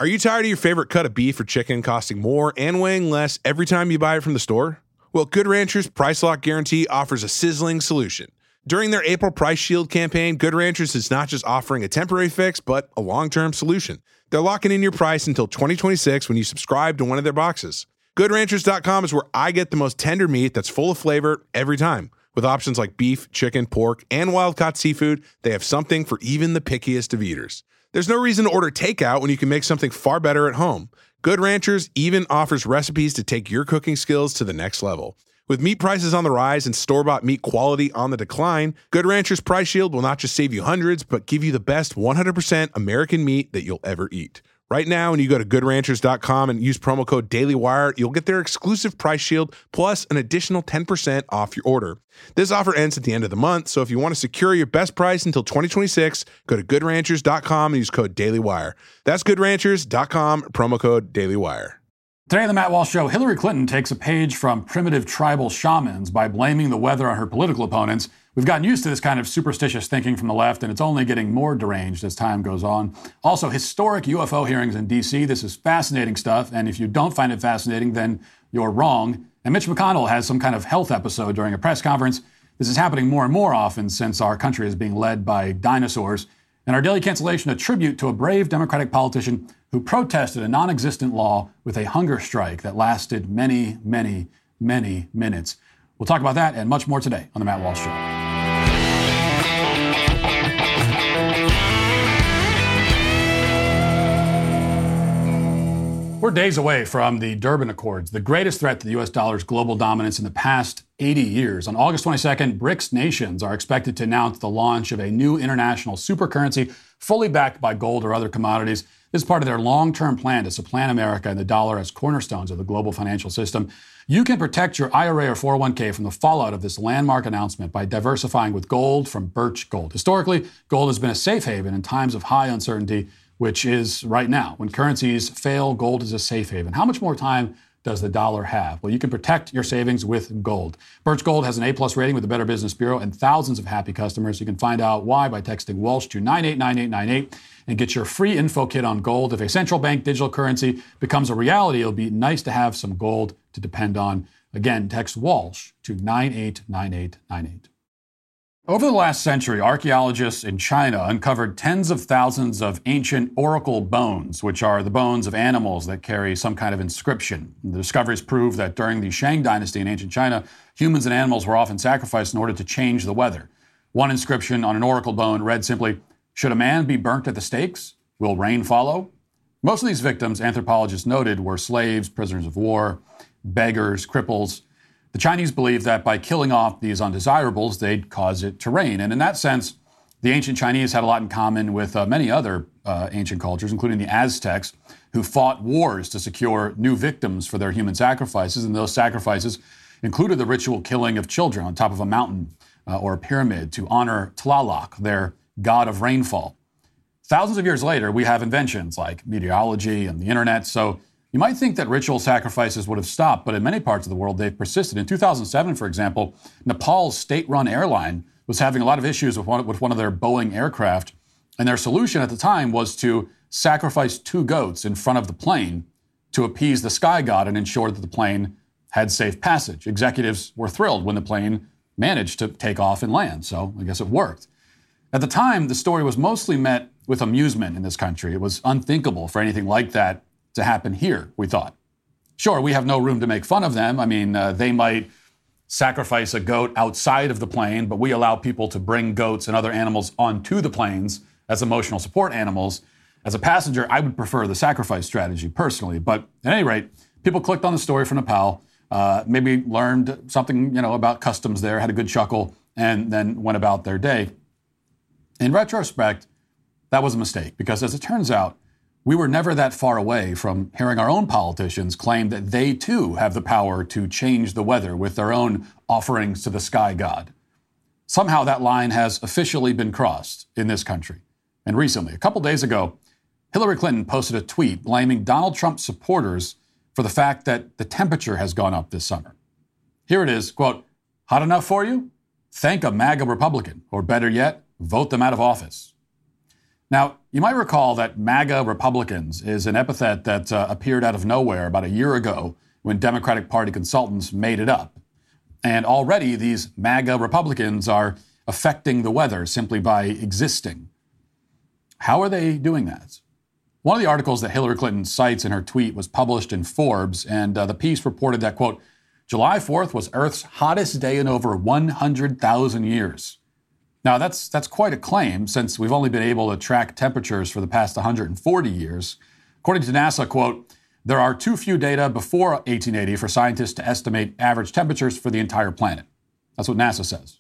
Are you tired of your favorite cut of beef or chicken costing more and weighing less every time you buy it from the store? Well, Good Ranchers Price Lock Guarantee offers a sizzling solution. During their April Price Shield campaign, Good Ranchers is not just offering a temporary fix, but a long-term solution. They're locking in your price until 2026 when you subscribe to one of their boxes. GoodRanchers.com is where I get the most tender meat that's full of flavor every time. With options like beef, chicken, pork, and wild-caught seafood, they have something for even the pickiest of eaters. There's no reason to order takeout when you can make something far better at home. Good Ranchers even offers recipes to take your cooking skills to the next level. With meat prices on the rise and store-bought meat quality on the decline, Good Ranchers Price Shield will not just save you hundreds, but give you the best 100% American meat that you'll ever eat. Right now, when you go to GoodRanchers.com and use promo code DailyWire, you'll get their exclusive Price Shield plus an additional 10% off your order. This offer ends at the end of the month, so if you want to secure your best price until 2026, go to GoodRanchers.com and use code DailyWire. That's GoodRanchers.com, promo code DailyWire. Today on the Matt Walsh Show, Hillary Clinton takes a page from primitive tribal shamans by blaming the weather on her political opponents. We've gotten used to this kind of superstitious thinking from the left, and it's only getting more deranged as time goes on. Also, historic UFO hearings in D.C. This is fascinating stuff, and if you don't find it fascinating, then you're wrong. And Mitch McConnell has some kind of health episode during a press conference. This is happening more and more often since our country is being led by dinosaurs. And our daily cancellation, a tribute to a brave Democratic politician who protested a non-existent law with a hunger strike that lasted many, many, many minutes. We'll talk about that and much more today on The Matt Walsh Show. We're days away from the Durban Accords, the greatest threat to the U.S. dollar's global dominance in the past 80 years. On August 22nd, BRICS nations are expected to announce the launch of a new international supercurrency fully backed by gold or other commodities. This is part of their long-term plan to supplant America and the dollar as cornerstones of the global financial system. You can protect your IRA or 401k from the fallout of this landmark announcement by diversifying with gold from Birch Gold. Historically, gold has been a safe haven in times of high uncertainty, which is right now. When currencies fail, gold is a safe haven. How much more time does the dollar have? Well, you can protect your savings with gold. Birch Gold has an A+ rating with the Better Business Bureau and thousands of happy customers. You can find out why by texting Walsh to 989898 and get your free info kit on gold. If a central bank digital currency becomes a reality, it'll be nice to have some gold to depend on. Again, text Walsh to 989898. Over the last century, archaeologists in China uncovered tens of thousands of ancient oracle bones, which are the bones of animals that carry some kind of inscription. The discoveries prove that during the Shang Dynasty in ancient China, humans and animals were often sacrificed in order to change the weather. One inscription on an oracle bone read simply, "Should a man be burnt at the stakes? Will rain follow?" Most of these victims, anthropologists noted, were slaves, prisoners of war, beggars, cripples. The Chinese believed that by killing off these undesirables, they'd cause it to rain. And in that sense, the ancient Chinese had a lot in common with many other ancient cultures, including the Aztecs, who fought wars to secure new victims for their human sacrifices. And those sacrifices included the ritual killing of children on top of a mountain or a pyramid to honor Tlaloc, their god of rainfall. Thousands of years later, we have inventions like meteorology and the internet. So you might think that ritual sacrifices would have stopped, but in many parts of the world, they've persisted. In 2007, for example, Nepal's state-run airline was having a lot of issues with one of their Boeing aircraft, and their solution at the time was to sacrifice 2 goats in front of the plane to appease the sky god and ensure that the plane had safe passage. Executives were thrilled when the plane managed to take off and land, so I guess it worked. At the time, the story was mostly met with amusement in this country. It was unthinkable for anything like that to happen here, we thought. Sure, we have no room to make fun of them. I mean, they might sacrifice a goat outside of the plane, but we allow people to bring goats and other animals onto the planes as emotional support animals. As a passenger, I would prefer the sacrifice strategy personally. But at any rate, people clicked on the story from Nepal, maybe learned something, about customs there, had a good chuckle, and then went about their day. In retrospect, that was a mistake because as it turns out, we were never that far away from hearing our own politicians claim that they too have the power to change the weather with their own offerings to the sky god. Somehow that line has officially been crossed in this country. And recently, a couple days ago, Hillary Clinton posted a tweet blaming Donald Trump supporters for the fact that the temperature has gone up this summer. Here it is, quote, "Hot enough for you? Thank a MAGA Republican, or better yet, vote them out of office." Now, you might recall that MAGA Republicans is an epithet that appeared out of nowhere about a year ago when Democratic Party consultants made it up. And already these MAGA Republicans are affecting the weather simply by existing. How are they doing that? One of the articles that Hillary Clinton cites in her tweet was published in Forbes, and the piece reported that, quote, July 4th was Earth's hottest day in over 100,000 years. Now, that's quite a claim, since we've only been able to track temperatures for the past 140 years. According to NASA, quote, there are too few data before 1880 for scientists to estimate average temperatures for the entire planet. That's what NASA says.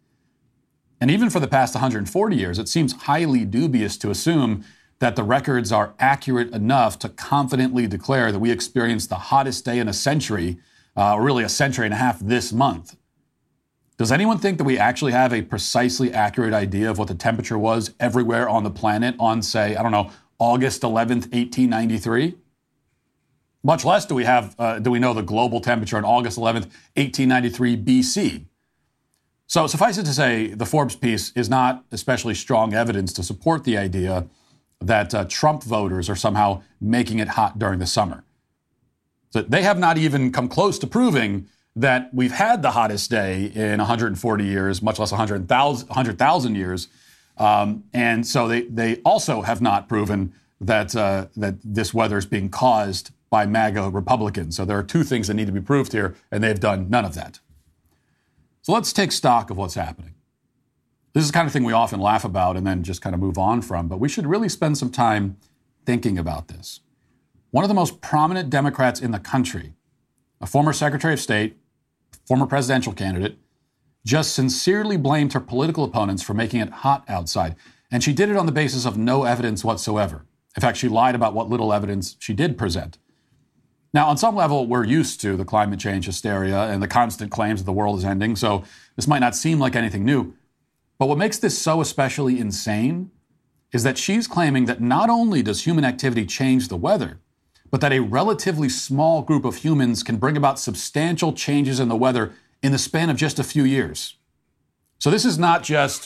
And even for the past 140 years, it seems highly dubious to assume that the records are accurate enough to confidently declare that we experienced the hottest day in a century, or really a century and a half this month. Does anyone think that we actually have a precisely accurate idea of what the temperature was everywhere on the planet on, say, August 11th, 1893? Much less do we know the global temperature on August 11th, 1893 BC. So suffice it to say, the Forbes piece is not especially strong evidence to support the idea that Trump voters are somehow making it hot during the summer. So they have not even come close to proving that we've had the hottest day in 140 years, much less 100,000 years. And so they also have not proven that this weather is being caused by MAGA Republicans. So there are two things that need to be proved here, and they've done none of that. So let's take stock of what's happening. This is the kind of thing we often laugh about and then just kind of move on from, but we should really spend some time thinking about this. One of the most prominent Democrats in the country, a former Secretary of State, former presidential candidate, just sincerely blamed her political opponents for making it hot outside. And she did it on the basis of no evidence whatsoever. In fact, she lied about what little evidence she did present. Now, on some level, we're used to the climate change hysteria and the constant claims that the world is ending, so this might not seem like anything new. But what makes this so especially insane is that she's claiming that not only does human activity change the weather, but that a relatively small group of humans can bring about substantial changes in the weather in the span of just a few years. So this is not just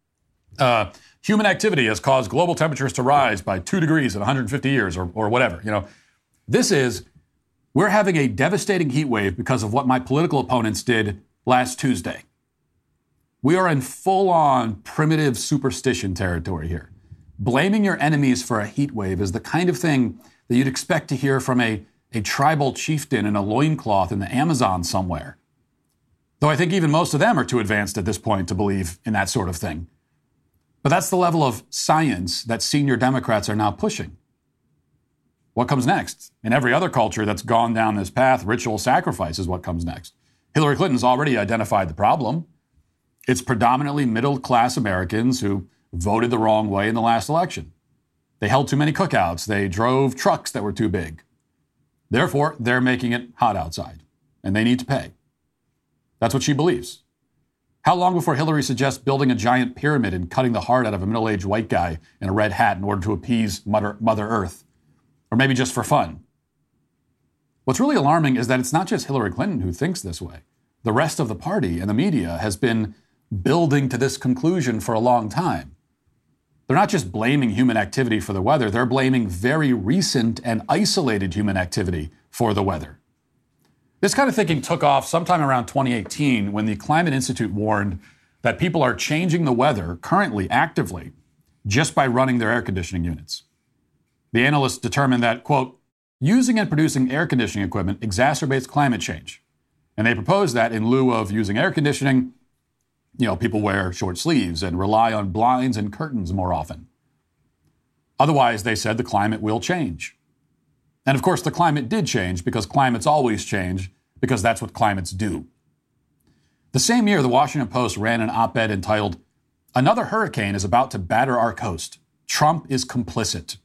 human activity has caused global temperatures to rise by 2 degrees in 150 years or whatever. This is, we're having a devastating heat wave because of what my political opponents did last Tuesday. We are in full-on primitive superstition territory here. Blaming your enemies for a heat wave is the kind of thing that you'd expect to hear from a tribal chieftain in a loincloth in the Amazon somewhere. Though I think even most of them are too advanced at this point to believe in that sort of thing. But that's the level of science that senior Democrats are now pushing. What comes next? In every other culture that's gone down this path, ritual sacrifice is what comes next. Hillary Clinton's already identified the problem. It's predominantly middle-class Americans who voted the wrong way in the last election. They held too many cookouts. They drove trucks that were too big. Therefore, they're making it hot outside, and they need to pay. That's what she believes. How long before Hillary suggests building a giant pyramid and cutting the heart out of a middle-aged white guy in a red hat in order to appease Mother Earth? Or maybe just for fun? What's really alarming is that it's not just Hillary Clinton who thinks this way. The rest of the party and the media has been building to this conclusion for a long time. They're not just blaming human activity for the weather, they're blaming very recent and isolated human activity for the weather. This kind of thinking took off sometime around 2018 when the Climate Institute warned that people are changing the weather currently, actively, just by running their air conditioning units. The analysts determined that, quote, using and producing air conditioning equipment exacerbates climate change. And they proposed that in lieu of using air conditioning, people wear short sleeves and rely on blinds and curtains more often. Otherwise, they said the climate will change. And of course, the climate did change because climates always change because that's what climates do. The same year, the Washington Post ran an op-ed entitled, "Another hurricane is about to batter our coast. Trump is complicit."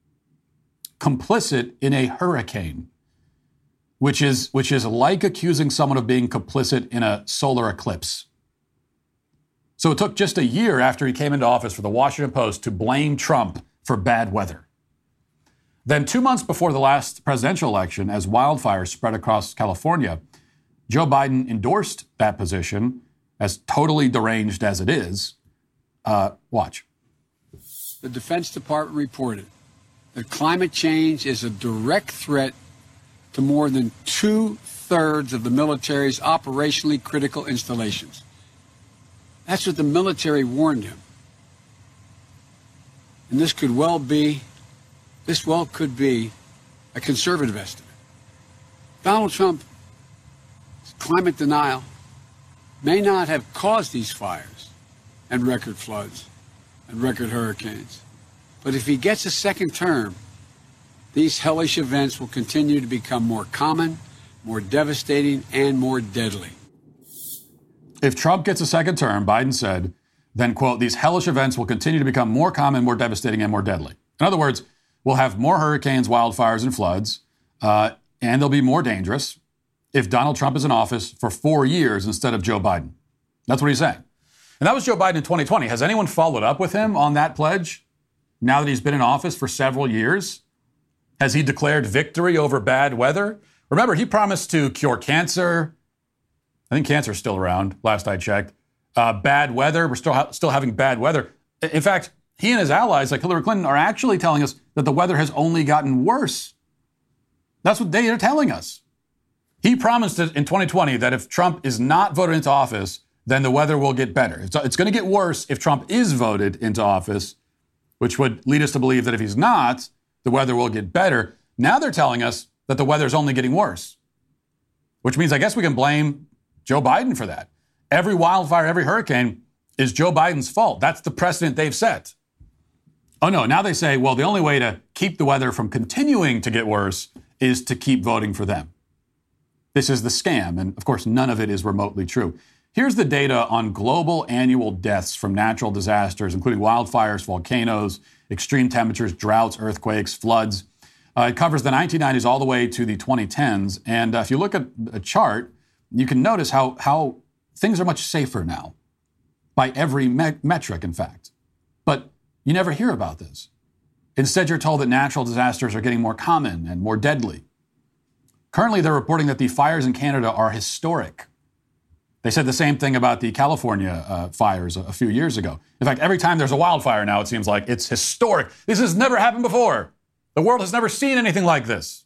Complicit in a hurricane, which is like accusing someone of being complicit in a solar eclipse. So it took just a year after he came into office for the Washington Post to blame Trump for bad weather. Then 2 months before the last presidential election, as wildfires spread across California, Joe Biden endorsed that position, as totally deranged as it is. Watch. the Defense Department reported that climate change is a direct threat to more than 2/3 of the military's operationally critical installations. That's what the military warned him. And this could well could be a conservative estimate. Donald Trump's climate denial may not have caused these fires and record floods and record hurricanes. But if he gets a second term, these hellish events will continue to become more common, more devastating, and more deadly. If Trump gets a second term, Biden said, then, quote, these hellish events will continue to become more common, more devastating, and more deadly. In other words, we'll have more hurricanes, wildfires, and floods, and they'll be more dangerous if Donald Trump is in office for 4 years instead of Joe Biden. That's what he's saying. And that was Joe Biden in 2020. Has anyone followed up with him on that pledge now that he's been in office for several years? Has he declared victory over bad weather? Remember, he promised to cure cancer. I think cancer's still around, last I checked. Bad weather, we're still having bad weather. In fact, he and his allies, like Hillary Clinton, are actually telling us that the weather has only gotten worse. That's what they are telling us. He promised in 2020 that if Trump is not voted into office, then the weather will get better. It's going to get worse if Trump is voted into office, which would lead us to believe that if he's not, the weather will get better. Now they're telling us that the weather is only getting worse, which means I guess we can blame Joe Biden for that. Every wildfire, every hurricane is Joe Biden's fault. That's the precedent they've set. Oh no, now they say, well, the only way to keep the weather from continuing to get worse is to keep voting for them. This is the scam, and of course, none of it is remotely true. Here's the data on global annual deaths from natural disasters, including wildfires, volcanoes, extreme temperatures, droughts, earthquakes, floods. It covers the 1990s all the way to the 2010s. And if you look at a chart, you can notice how things are much safer now by every metric, in fact. But you never hear about this. Instead, you're told that natural disasters are getting more common and more deadly. Currently, they're reporting that the fires in Canada are historic. They said the same thing about the California fires a few years ago. In fact, every time there's a wildfire now, it seems like it's historic. This has never happened before. The world has never seen anything like this.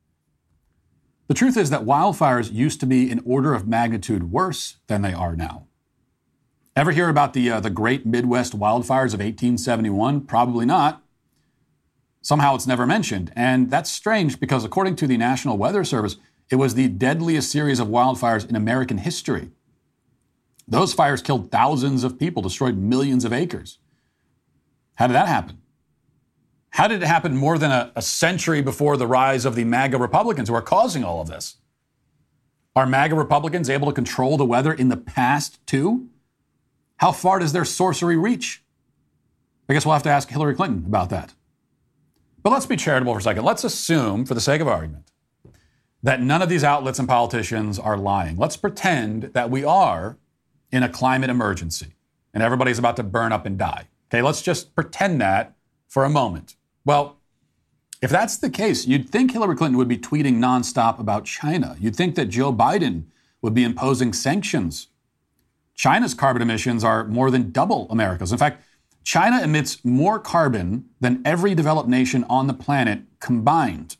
The truth is that wildfires used to be an order of magnitude worse than they are now. Ever hear about the Great Midwest Wildfires of 1871? Probably not. Somehow it's never mentioned. And that's strange because according to the National Weather Service, it was the deadliest series of wildfires in American history. Those fires killed thousands of people, destroyed millions of acres. How did that happen? How did it happen more than a century before the rise of the MAGA Republicans who are causing all of this? Are MAGA Republicans able to control the weather in the past, too? How far does their sorcery reach? I guess we'll have to ask Hillary Clinton about that. But let's be charitable for a second. Let's assume, for the sake of argument, that none of these outlets and politicians are lying. Let's pretend that we are in a climate emergency and everybody's about to burn up and die. Okay, let's just pretend that for a moment. Well, if that's the case, you'd think Hillary Clinton would be tweeting nonstop about China. You'd think that Joe Biden would be imposing sanctions. China's carbon emissions are more than double America's. In fact, China emits more carbon than every developed nation on the planet combined.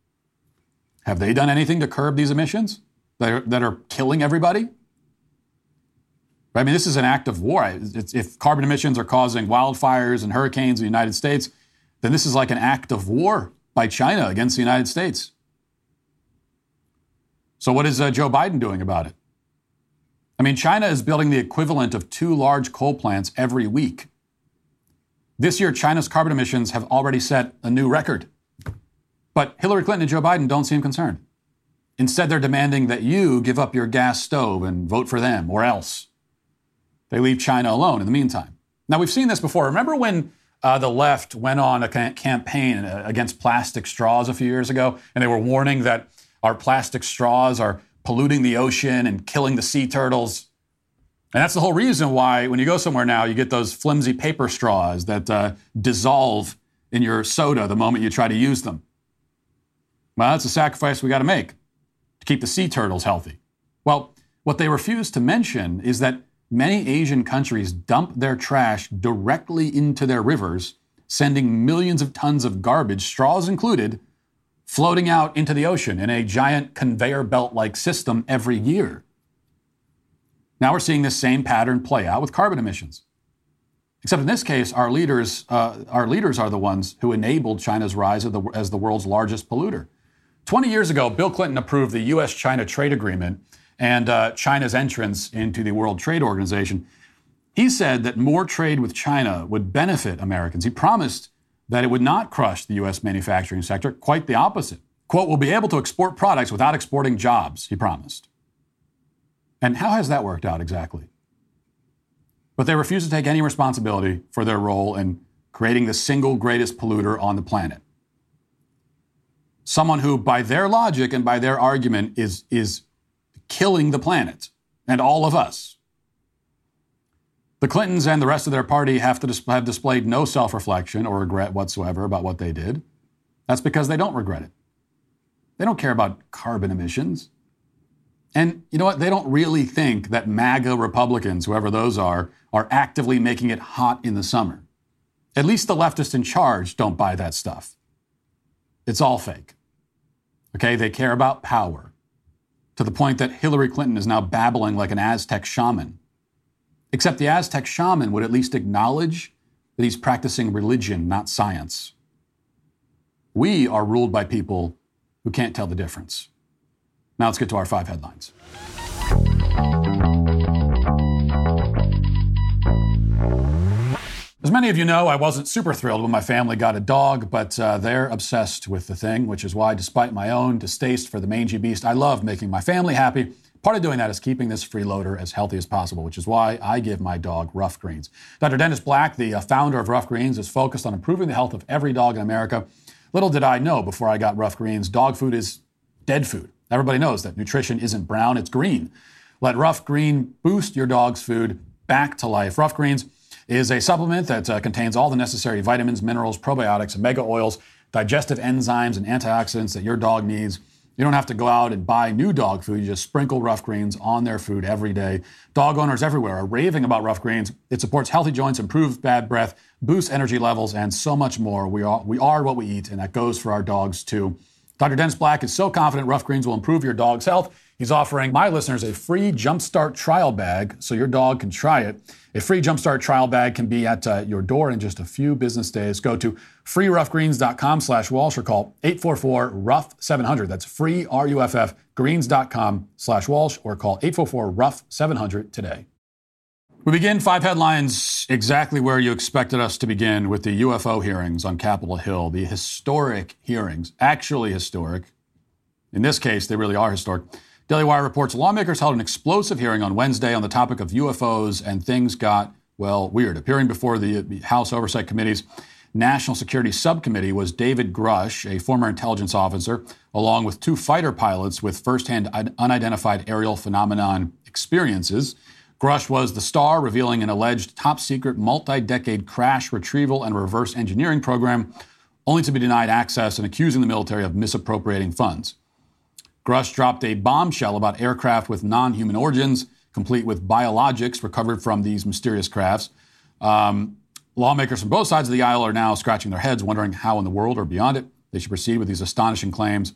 Have they done anything to curb these emissions that are killing everybody? I mean, this is an act of war. If carbon emissions are causing wildfires and hurricanes in the United States, then this is like an act of war by China against the United States. So what is Joe Biden doing about it? I mean, China is building the equivalent of 2 large coal plants every week. This year, China's carbon emissions have already set a new record. But Hillary Clinton and Joe Biden don't seem concerned. Instead, they're demanding that you give up your gas stove and vote for them, or else. They leave China alone in the meantime. Now, we've seen this before. Remember when the left went on a campaign against plastic straws a few years ago, and they were warning that our plastic straws are polluting the ocean and killing the sea turtles? And that's the whole reason why when you go somewhere now, you get those flimsy paper straws that dissolve in your soda the moment you try to use them. Well, that's a sacrifice we got to make to keep the sea turtles healthy. Well, what they refuse to mention is that many Asian countries dump their trash directly into their rivers sending millions of tons of garbage, straws included, floating out into the ocean in a giant conveyor belt-like system every year. Now we're seeing this same pattern play out with carbon emissions. Except in this case, our leaders are the ones who enabled China's rise as the world's largest polluter. 20 years ago, Bill Clinton approved the U.S.-China trade agreement and China's entrance into the World Trade Organization. He said that more trade with China would benefit Americans. He promised that it would not crush the U.S. manufacturing sector, quite the opposite. Quote, we'll be able to export products without exporting jobs, he promised. And how has that worked out exactly? But they refuse to take any responsibility for their role in creating the single greatest polluter on the planet. Someone who, by their logic and by their argument, is killing the planet and all of us. The Clintons and the rest of their party have displayed no self-reflection or regret whatsoever about what they did. That's because they don't regret it. They don't care about carbon emissions. And you know what? They don't really think that MAGA Republicans, whoever those are actively making it hot in the summer. At least the leftists in charge don't buy that stuff. It's all fake. Okay? They care about power to the point that Hillary Clinton is now babbling like an Aztec shaman. Except the Aztec shaman would at least acknowledge that he's practicing religion, not science. We are ruled by people who can't tell the difference. Now let's get to our 5 headlines. As many of you know, I wasn't super thrilled when my family got a dog, but they're obsessed with the thing, which is why, despite my own distaste for the mangy beast, I love making my family happy. Part of doing that is keeping this freeloader as healthy as possible, which is why I give my dog Rough Greens. Dr. Dennis Black, the founder of Rough Greens, is focused on improving the health of every dog in America. Little did I know before I got Rough Greens, dog food is dead food. Everybody knows that nutrition isn't brown, it's green. Let Rough Green boost your dog's food back to life. Rough Greens is a supplement that contains all the necessary vitamins, minerals, probiotics, omega oils, digestive enzymes, and antioxidants that your dog needs. You don't have to go out and buy new dog food. You just sprinkle Rough Greens on their food every day. Dog owners everywhere are raving about Rough Greens. It supports healthy joints, improves bad breath, boosts energy levels, and so much more. We are what we eat, and that goes for our dogs too. Dr. Dennis Black is so confident Rough Greens will improve your dog's health. He's offering my listeners a free Jumpstart trial bag so your dog can try it. A free Jumpstart trial bag can be at your door in just a few business days. Go to freeroughgreens.com/Walsh or call 844-ROUGH-700. That's free, RUFF, greens.com/Walsh or call 844-ROUGH-700 today. We begin 5 headlines exactly where you expected us to begin, with the UFO hearings on Capitol Hill. The historic hearings, actually historic. In this case, they really are historic. Daily Wire reports lawmakers held an explosive hearing on Wednesday on the topic of UFOs, and things got, well, weird. Appearing before the House Oversight Committee's National Security Subcommittee was David Grush, a former intelligence officer, along with 2 fighter pilots with firsthand unidentified aerial phenomenon experiences. Grush was the star, revealing an alleged top-secret, multi-decade crash retrieval and reverse engineering program, only to be denied access and accusing the military of misappropriating funds. Grush dropped a bombshell about aircraft with non-human origins, complete with biologics recovered from these mysterious crafts. Lawmakers from both sides of the aisle are now scratching their heads, wondering how in the world or beyond it they should proceed with these astonishing claims.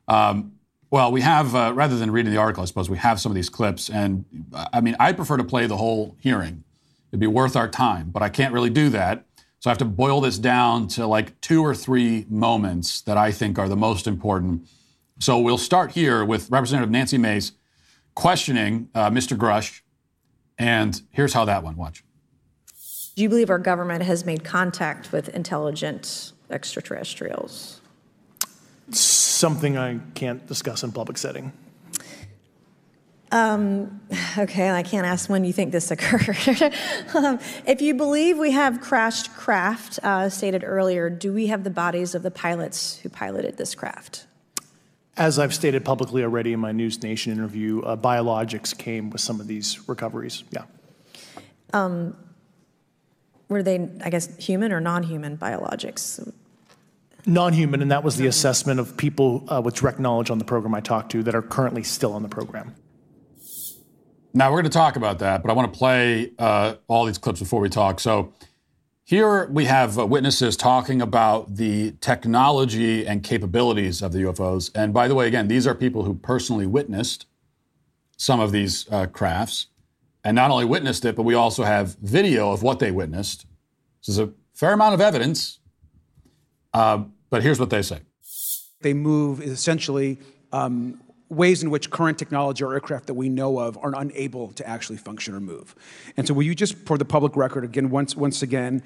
Well, we have, rather than reading the article, I suppose we have some of these clips. And I mean, I prefer to play the whole hearing. It'd be worth our time, but I can't really do that. So I have to boil this down to like 2 or 3 moments that I think are the most important. So we'll start here with Representative Nancy Mace questioning Mr. Grush. And here's how that went. Watch. Do you believe our government has made contact with intelligent extraterrestrials? Something I can't discuss in public setting. Okay, I can't ask when you think this occurred. If you believe we have crashed craft, stated earlier, do we have the bodies of the pilots who piloted this craft? As I've stated publicly already in my News Nation interview, biologics came with some of these recoveries, yeah. Were they, I guess, human or non-human biologics? Non-human, and that was the assessment of people with direct knowledge on the program I talked to that are currently still on the program. Now, we're going to talk about that, but I want to play all these clips before we talk. So Here we have witnesses talking about the technology and capabilities of the UFOs. And by the way, again, these are people who personally witnessed some of these crafts. And not only witnessed it, but we also have video of what they witnessed. This is a fair amount of evidence. But here's what they say. They move essentially ways in which current technology or aircraft that we know of are unable to actually function or move. And so will you just, for the public record, again, once again,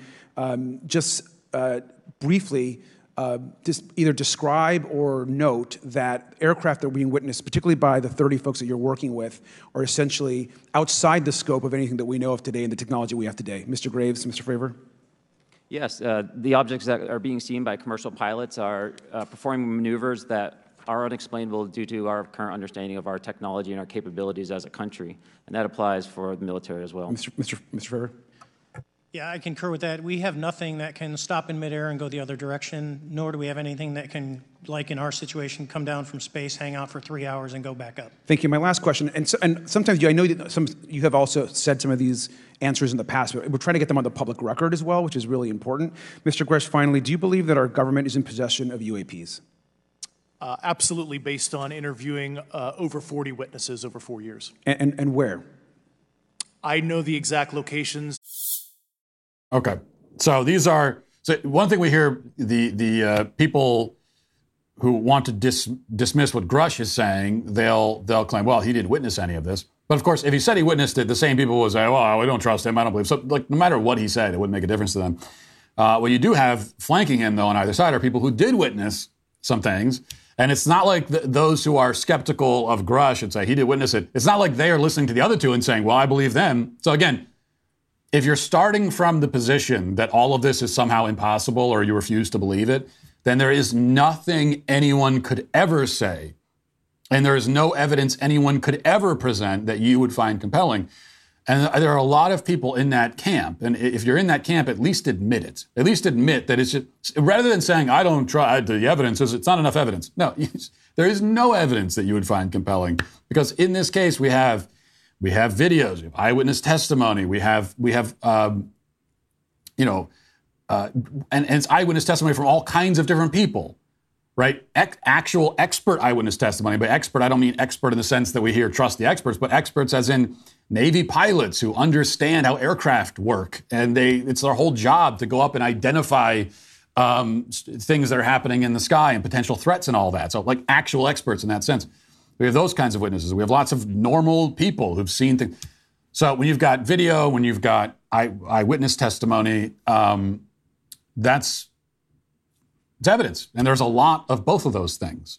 briefly, just either describe or note that aircraft that are being witnessed, particularly by the 30 folks that you're working with, are essentially outside the scope of anything that we know of today and the technology we have today. Mr. Graves, Mr. Fravor? Yes, the objects that are being seen by commercial pilots are performing maneuvers that are unexplainable due to our current understanding of our technology and our capabilities as a country. And that applies for the military as well. Mr. Fravor? Yeah, I concur with that. We have nothing that can stop in midair and go the other direction, nor do we have anything that can, like in our situation, come down from space, hang out for 3 hours, and go back up. Thank you. My last question, and sometimes I know that you have also said some of these answers in the past, but we're trying to get them on the public record as well, which is really important. Mr. Gresh, finally, do you believe that our government is in possession of UAPs? Absolutely, based on interviewing over 40 witnesses over 4 years. And where? I know the exact locations. Okay, so these are one thing we hear the people who want to dismiss what Grush is saying. They'll claim, well, he didn't witness any of this. But of course, if he said he witnessed it, the same people will say, well, we don't trust him. I don't believe. So, like, no matter what he said, it wouldn't make a difference to them. What you do have flanking him, though, on either side are people who did witness some things. And it's not like those who are skeptical of Grush and say he did witness it. It's not like they are listening to the other two and saying, well, I believe them. So again, if you're starting from the position that all of this is somehow impossible or you refuse to believe it, then there is nothing anyone could ever say, and there is no evidence anyone could ever present that you would find compelling. And there are a lot of people in that camp. And if you're in that camp, at least admit it. At least admit that it's just, rather than saying, I don't try, the evidence is, it's not enough evidence. No, there is no evidence that you would find compelling. Because in this case, we have videos, we have eyewitness testimony, we have and it's eyewitness testimony from all kinds of different people, right? Actual expert eyewitness testimony. By expert, I don't mean expert in the sense that we here trust the experts, but experts as in Navy pilots who understand how aircraft work. And it's their whole job to go up and identify things that are happening in the sky and potential threats and all that. So like actual experts in that sense. We have those kinds of witnesses. We have lots of normal people who've seen things. So when you've got video, when you've got eyewitness testimony, it's evidence. And there's a lot of both of those things.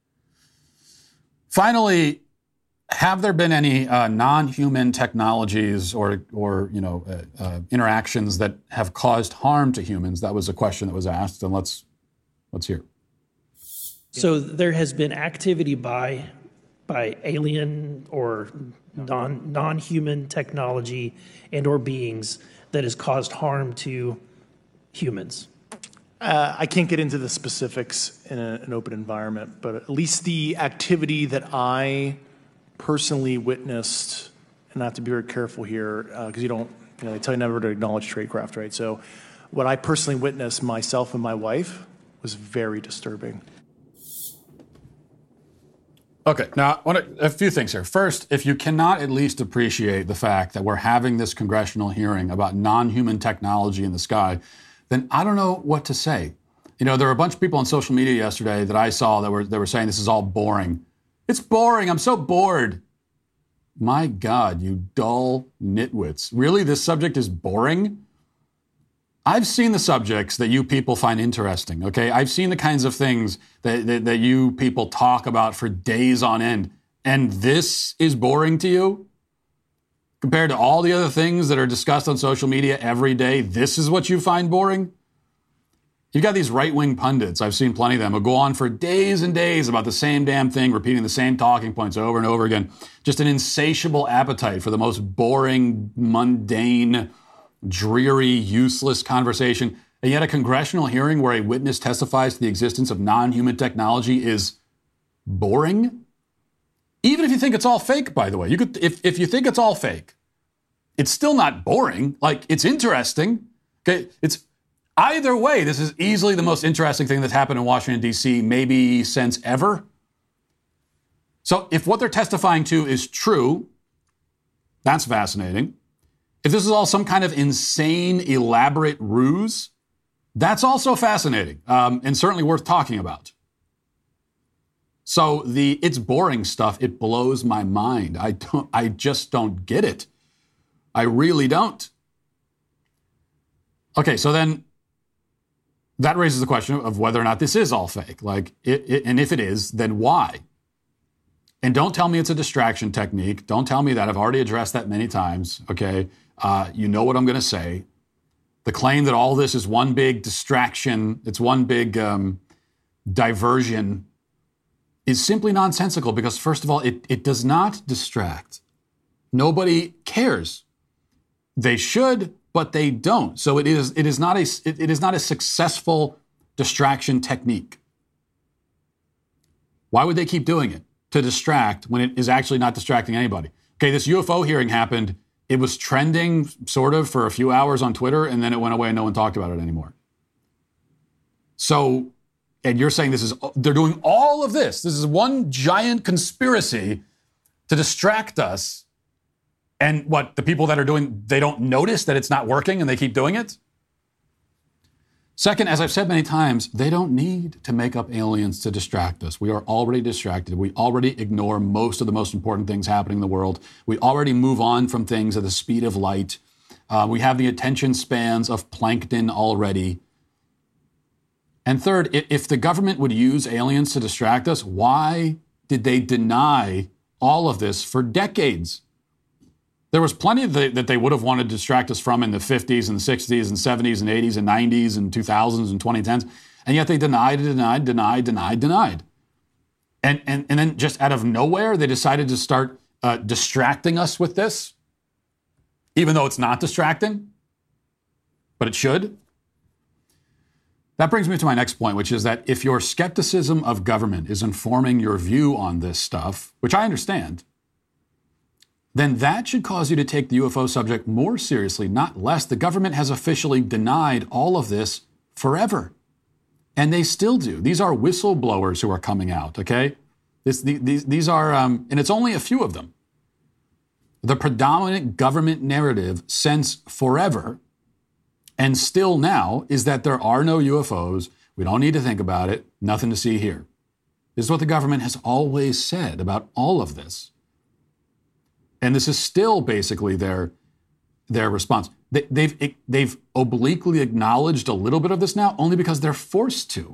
Finally, have there been any non-human technologies or interactions that have caused harm to humans? That was a question that was asked, and let's hear. So there has been activity by alien or non-human technology and or beings that has caused harm to humans. I can't get into the specifics in an open environment, but at least the activity that I personally witnessed, and I have to be very careful here because they tell you never to acknowledge tradecraft, right? So what I personally witnessed, myself and my wife, was very disturbing. Okay, now a few things here. First, if you cannot at least appreciate the fact that we're having this congressional hearing about non-human technology in the sky, then I don't know what to say. There were a bunch of people on social media yesterday that I saw that were saying this is all boring. It's boring. I'm so bored. My God, you dull nitwits. Really, this subject is boring? I've seen the subjects that you people find interesting, okay? I've seen the kinds of things that you people talk about for days on end. And this is boring to you? Compared to all the other things that are discussed on social media every day, this is what you find boring? You've got these right-wing pundits, I've seen plenty of them, who go on for days and days about the same damn thing, repeating the same talking points over and over again. Just an insatiable appetite for the most boring, mundane, dreary, useless conversation. And yet a congressional hearing where a witness testifies to the existence of non-human technology is boring? Even if you think it's all fake, by the way. If you think it's all fake, it's still not boring. Like, it's interesting. Okay, it's either way, this is easily the most interesting thing that's happened in Washington, D.C., maybe since ever. So if what they're testifying to is true, that's fascinating. If this is all some kind of insane, elaborate ruse, that's also fascinating and certainly worth talking about. So it's boring stuff. It blows my mind. I just don't get it. I really don't. Okay, so then that raises the question of whether or not this is all fake. And if it is, then why? And don't tell me it's a distraction technique. Don't tell me that. I've already addressed that many times, okay? You know what I'm going to say. The claim that all this is one big distraction, it's one big diversion, is simply nonsensical because, first of all, it does not distract. Nobody cares. They should, but they don't. So it is not a successful distraction technique. Why would they keep doing it? To distract when it is actually not distracting anybody. Okay, this UFO hearing happened. It was trending sort of for a few hours on Twitter, and then it went away and no one talked about it anymore. So, and you're saying they're doing all of this. This is one giant conspiracy to distract us. And what, the people that are doing, they don't notice that it's not working and they keep doing it? Second, as I've said many times, they don't need to make up aliens to distract us. We are already distracted. We already ignore most of the most important things happening in the world. We already move on from things at the speed of light. We have the attention spans of plankton already. And third, if the government would use aliens to distract us, why did they deny all of this for decades? There was plenty that they would have wanted to distract us from in the 50s and 60s and 70s and 80s and 90s and 2000s and 2010s. And yet they denied. And then just out of nowhere, they decided to start distracting us with this, even though it's not distracting, but it should. That brings me to my next point, which is that if your skepticism of government is informing your view on this stuff, which I understand, then that should cause you to take the UFO subject more seriously, not less. The government has officially denied all of this forever. And they still do. These are whistleblowers who are coming out, okay? These are, and it's only a few of them. The predominant government narrative since forever, and still now, is that there are no UFOs. We don't need to think about it. Nothing to see here. This is what the government has always said about all of this. And this is still basically their response. They've obliquely acknowledged a little bit of this now, only because they're forced to.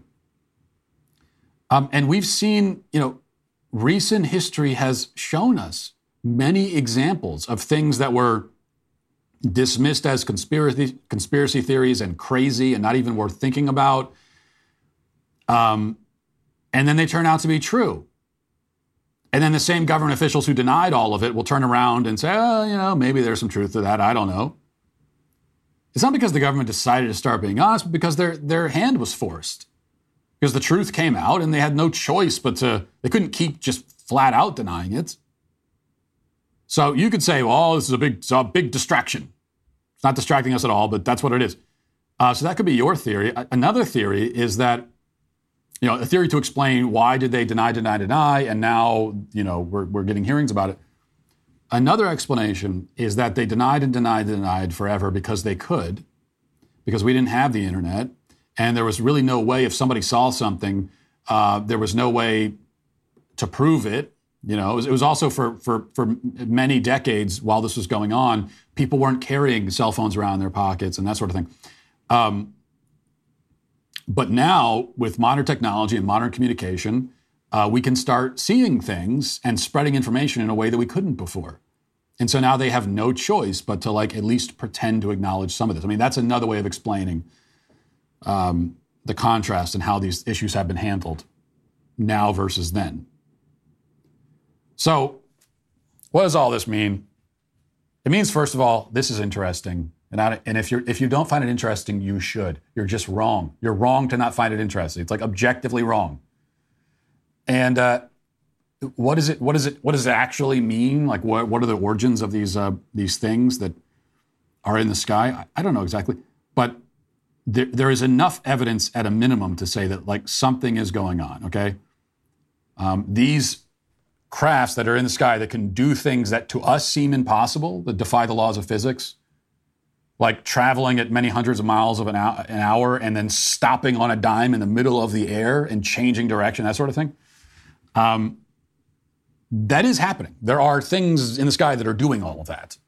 And we've seen, recent history has shown us many examples of things that were dismissed as conspiracy theories and crazy and not even worth thinking about. And then they turn out to be true. And then the same government officials who denied all of it will turn around and say, maybe there's some truth to that. I don't know. It's not because the government decided to start being honest, but because their hand was forced. Because the truth came out and they had no choice but they couldn't keep just flat out denying it. So you could say, well, this is a big distraction. It's not distracting us at all, but that's what it is. So that could be your theory. Another theory is that, a theory to explain why did they deny, and now, we're getting hearings about it. Another explanation is that they denied forever because they could, because we didn't have the internet, and there was really no way, if somebody saw something, there was no way to prove it. It was also for many decades while this was going on, people weren't carrying cell phones around in their pockets and that sort of thing. But now, with modern technology and modern communication, we can start seeing things and spreading information in a way that we couldn't before. And so now they have no choice but to at least pretend to acknowledge some of this. I mean, that's another way of explaining the contrast in how these issues have been handled now versus then. So what does all this mean? It means, first of all, this is interesting. And if you don't find it interesting, you should. You're just wrong. You're wrong to not find it interesting. It's objectively wrong. And what does it actually mean? What are the origins of these things that are in the sky? I don't know exactly. but there is enough evidence at a minimum to say that like something is going on, okay? These crafts that are in the sky that can do things that to us seem impossible, that defy the laws of physics, like traveling at many hundreds of miles of an hour and then stopping on a dime in the middle of the air and changing direction, that sort of thing. That is happening. There are things in the sky that are doing all of that.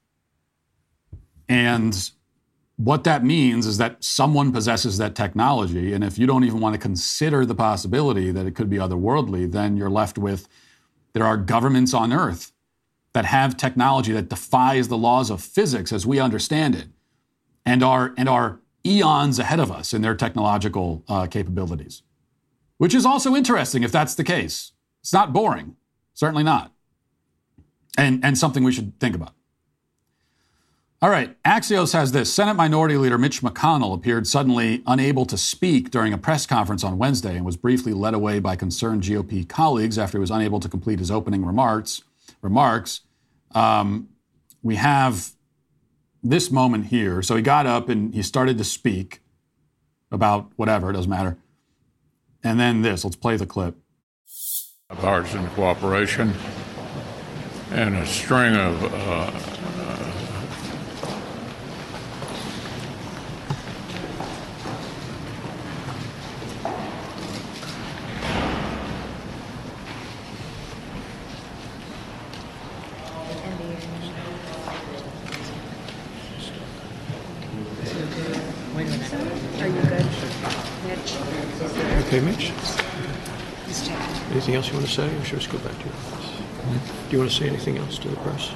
And what that means is that someone possesses that technology, and if you don't even want to consider the possibility that it could be otherworldly, then you're left with, there are governments on Earth that have technology that defies the laws of physics as we understand it, and are eons ahead of us in their technological capabilities, which is also interesting if that's the case. It's not boring, certainly not, and something we should think about. All right, Axios has this. Senate Minority Leader Mitch McConnell appeared suddenly unable to speak during a press conference on Wednesday and was briefly led away by concerned GOP colleagues after he was unable to complete his opening remarks. We have this moment here. So he got up and he started to speak about whatever, it doesn't matter. And then this, let's play the clip. Bipartisan cooperation and a string of Okay, Mitch? Anything else you want to say, or should we just go back to your office? Do you want to say anything else to the press?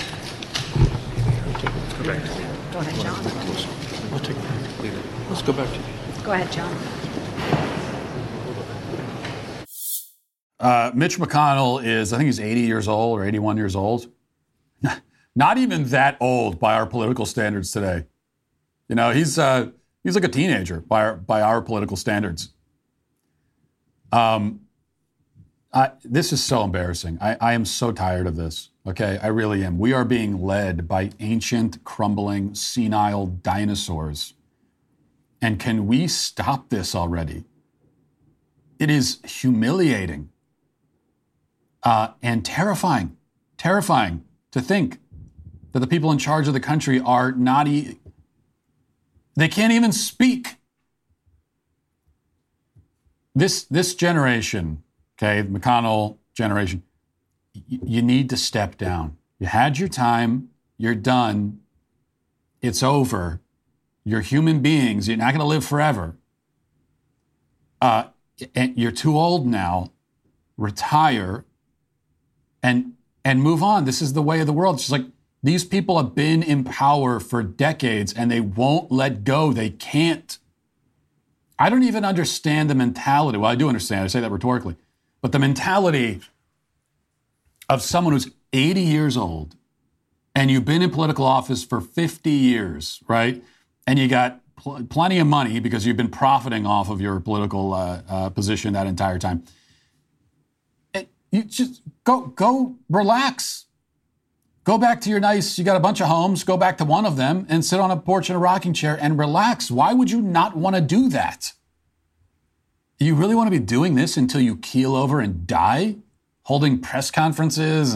Go back. Go ahead, John. I'll take it. Let's go back to you. Go ahead, John. Mitch McConnell is, I think he's 80 years old or 81 years old. Not even that old by our political standards today. You know, he's like a teenager by our political standards. This is so embarrassing. I am so tired of this. Okay, I really am. We are being led by ancient, crumbling, senile dinosaurs. And can we stop this already? It is humiliating and terrifying. Terrifying to think that the people in charge of the country are not they can't even speak. This generation, okay, the McConnell generation, you need to step down. You had your time. You're done. It's over. You're human beings. You're not going to live forever. And you're too old now. Retire and move on. This is the way of the world. It's just like these people have been in power for decades and they won't let go. They can't. I don't even understand the mentality. Well, I do understand. I say that rhetorically. But the mentality of someone who's 80 years old and you've been in political office for 50 years, right? And you got plenty of money because you've been profiting off of your political position that entire time. You just go relax. Go back to your you got a bunch of homes, go back to one of them and sit on a porch in a rocking chair and relax. Why would you not want to do that? Do you really want to be doing this until you keel over and die? Holding press conferences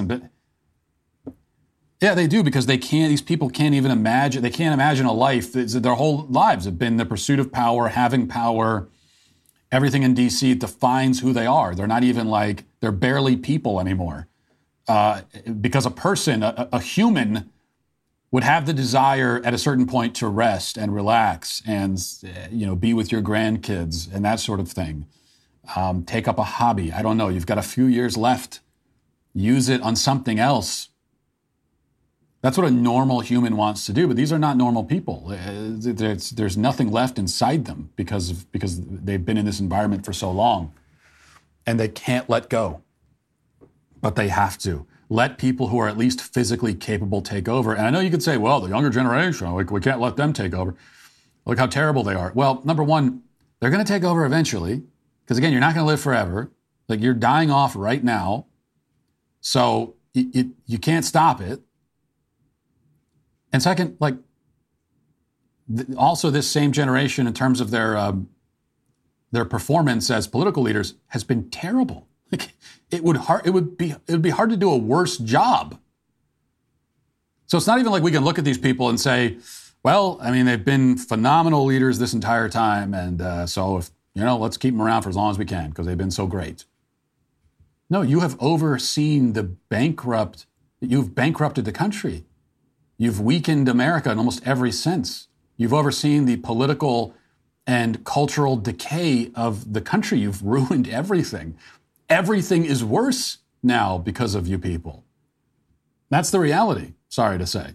yeah, they do, because these people can't even imagine, they can't imagine a life. Their whole lives have been the pursuit of power, having power. Everything in DC defines who they are. They're not even they're barely people anymore. Because a person, a human, would have the desire at a certain point to rest and relax and, be with your grandkids and that sort of thing. Take up a hobby. I don't know. You've got a few years left. Use it on something else. That's what a normal human wants to do. But these are not normal people. There's nothing left inside them because they've been in this environment for so long. And they can't let go. But they have to. Let people who are at least physically capable take over. And I know you could say, well, the younger generation, we can't let them take over. Look how terrible they are. Well, number one, they're going to take over eventually. Because again, you're not going to live forever. You're dying off right now. So you can't stop it. And second, also this same generation, in terms of their performance as political leaders, has been terrible. Like, it would be hard to do a worse job. So it's not even like we can look at these people and say, well, I mean, they've been phenomenal leaders this entire time, and so if let's keep them around for as long as we can because they've been so great. No, you have overseen you've bankrupted the country. You've weakened America in almost every sense. You've overseen the political and cultural decay of the country. You've ruined everything. Everything is worse now because of you people. That's the reality, sorry to say.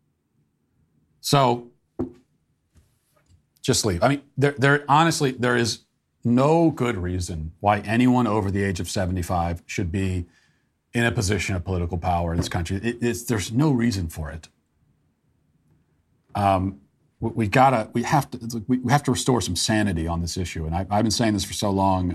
So, just leave. I mean, honestly, there is no good reason why anyone over the age of 75 should be in a position of political power in this country. There's no reason for it. We have to restore some sanity on this issue, and I've been saying this for so long.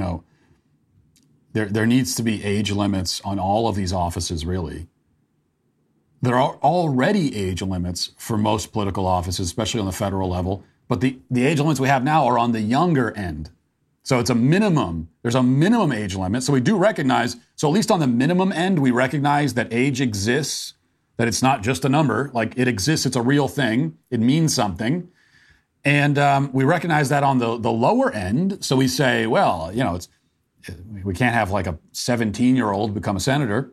There needs to be age limits on all of these offices. Really, there are already age limits for most political offices, especially on the federal level. But the age limits we have now are on the younger end. So it's a minimum. There's a minimum age limit. So we do recognize. So at least on the minimum end, we recognize that age exists. That it's not just a number, like it exists, it's a real thing, it means something. And we recognize that on the lower end, so we say, well, we can't have like a 17-year-old become a senator.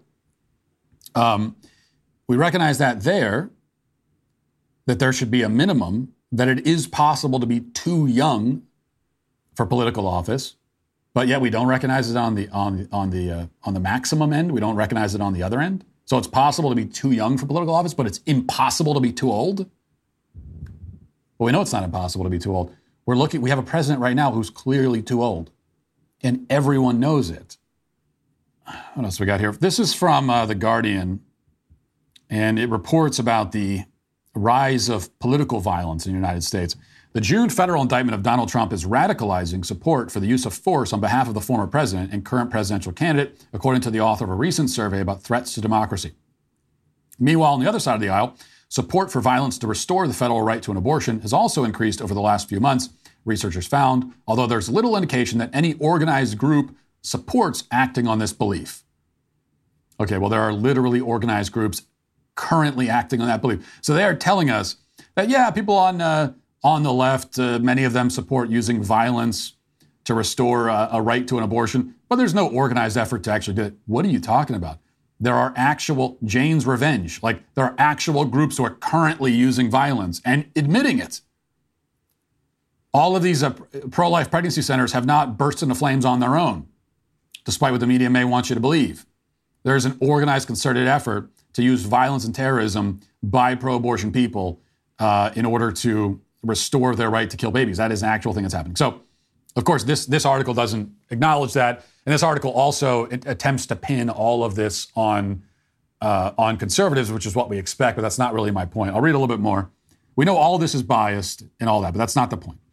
We recognize that there should be a minimum, that it is possible to be too young for political office, but yet we don't recognize it on the maximum end, we don't recognize it on the other end. So it's possible to be too young for political office, but it's impossible to be too old. Well, we know it's not impossible to be too old. We have a president right now who's clearly too old, and everyone knows it. What else we got here? This is from The Guardian, and it reports about the rise of political violence in the United States. The June federal indictment of Donald Trump is radicalizing support for the use of force on behalf of the former president and current presidential candidate, according to the author of a recent survey about threats to democracy. Meanwhile, on the other side of the aisle, support for violence to restore the federal right to an abortion has also increased over the last few months, researchers found, although there's little indication that any organized group supports acting on this belief. Okay, well, there are literally organized groups currently acting on that belief. So they are telling us that, yeah, people on the left, many of them support using violence to restore a right to an abortion, but there's no organized effort to actually do it. What are you talking about? There are actual Jane's Revenge, like there are actual groups who are currently using violence and admitting it. All of these pro-life pregnancy centers have not burst into flames on their own, despite what the media may want you to believe. There's an organized, concerted effort to use violence and terrorism by pro-abortion people in order to restore their right to kill babies. That is an actual thing that's happening. So, of course, this article doesn't acknowledge that. And this article also attempts to pin all of this on conservatives, which is what we expect, but that's not really my point. I'll read a little bit more. We know all this is biased and all that, but that's not the point.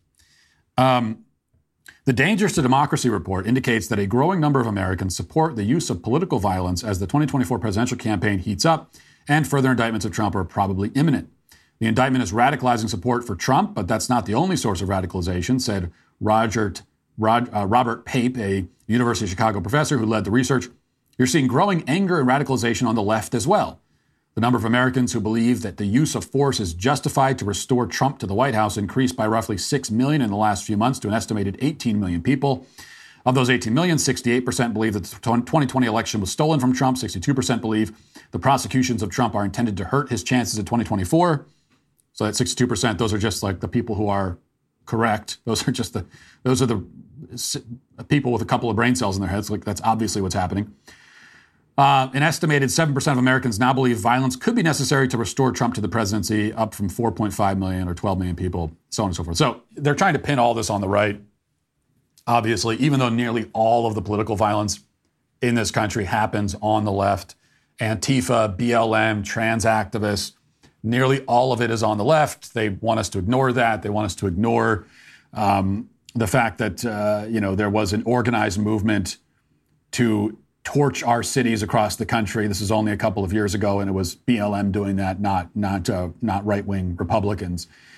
The Dangers to Democracy report indicates that a growing number of Americans support the use of political violence as the 2024 presidential campaign heats up, and further indictments of Trump are probably imminent. The indictment is radicalizing support for Trump, but that's not the only source of radicalization, said Robert Pape, a University of Chicago professor who led the research. You're seeing growing anger and radicalization on the left as well. The number of Americans who believe that the use of force is justified to restore Trump to the White House increased by roughly 6 million in the last few months to an estimated 18 million people. Of those 18 million, 68% believe that the 2020 election was stolen from Trump. 62% believe the prosecutions of Trump are intended to hurt his chances in 2024. So that 62%, those are just like the people who are correct. Those are the people with a couple of brain cells in their heads. Like that's obviously what's happening. An estimated 7% of Americans now believe violence could be necessary to restore Trump to the presidency, up from 4.5 million or 12 million people, so on and so forth. So they're trying to pin all this on the right, obviously, even though nearly all of the political violence in this country happens on the left. Antifa, BLM, trans activists, nearly all of it is on the left. They want us to ignore that. They want us to ignore the fact that, there was an organized movement to torch our cities across the country. This is only a couple of years ago, and it was BLM doing that, not right-wing Republicans.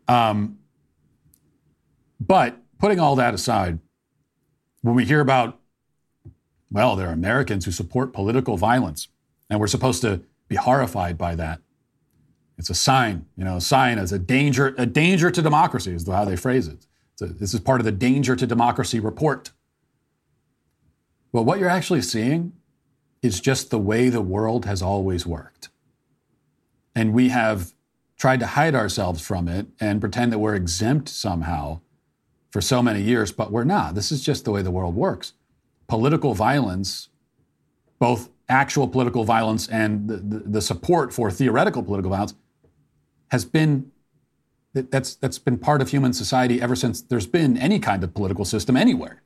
But putting all that aside, when we hear about, well, there are Americans who support political violence, and we're supposed to be horrified by that. It's a sign, a sign as a danger to democracy is how they phrase it. This is part of the Danger to Democracy report. Well, what you're actually seeing is just the way the world has always worked. And we have tried to hide ourselves from it and pretend that we're exempt somehow for so many years, but we're not. This is just the way the world works. Political violence, both actual political violence and the support for theoretical political violence, has been, that's been part of human society ever since there's been any kind of political system anywhere.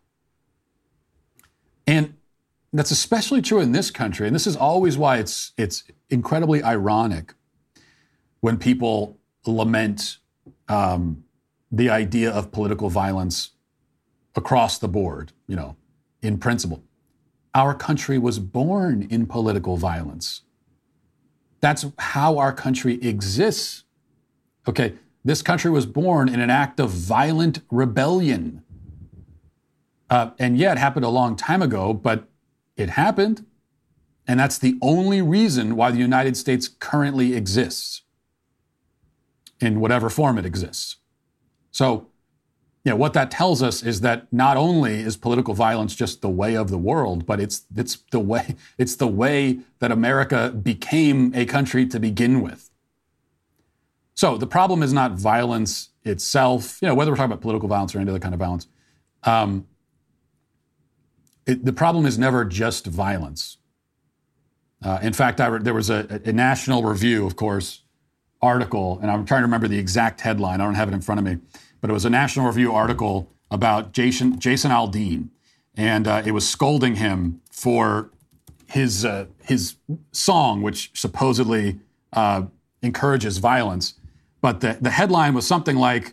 And that's especially true in this country, and this is always why it's incredibly ironic when people lament the idea of political violence across the board, in principle. Our country was born in political violence. That's how our country exists. Okay, this country was born in an act of violent rebellion. And yeah, it happened a long time ago, but it happened. And that's the only reason why the United States currently exists in whatever form it exists. So, what that tells us is that not only is political violence just the way of the world, but it's the way that America became a country to begin with. So the problem is not violence itself, whether we're talking about political violence or any other kind of violence. The problem is never just violence. In fact, there was a National Review, of course, article, and I'm trying to remember the exact headline. I don't have it in front of me, but it was a National Review article about Jason Aldean, and it was scolding him for his song, which supposedly encourages violence. But the headline was something like,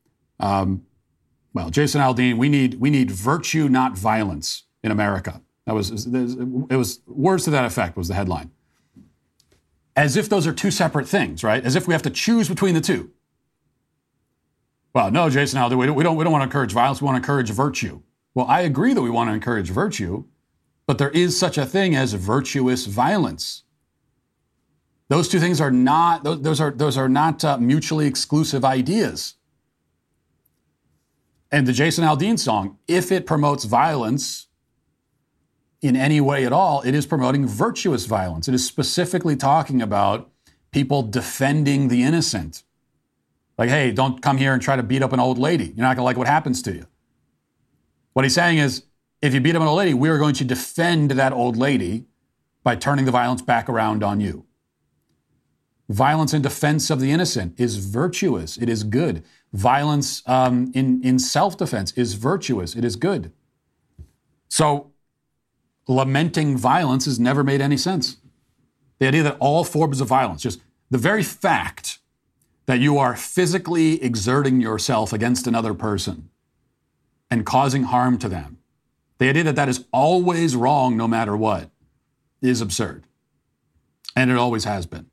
Jason Aldean, we need virtue, not violence in America. It was words to that effect was the headline. As if those are two separate things, right? As if we have to choose between the two. Well, no, Jason Aldean, we don't want to encourage violence. We want to encourage virtue. Well, I agree that we want to encourage virtue, but there is such a thing as virtuous violence. Those two things are not; those are not mutually exclusive ideas. And the Jason Aldean song, if it promotes violence in any way at all, it is promoting virtuous violence. It is specifically talking about people defending the innocent. Like, hey, don't come here and try to beat up an old lady. You're not going to like what happens to you. What he's saying is, if you beat up an old lady, we are going to defend that old lady by turning the violence back around on you. Violence in defense of the innocent is virtuous. It is good. Violence in self-defense is virtuous. It is good. So lamenting violence has never made any sense. The idea that all forms of violence, just the very fact that you are physically exerting yourself against another person and causing harm to them, the idea that that is always wrong no matter what is absurd. And it always has been.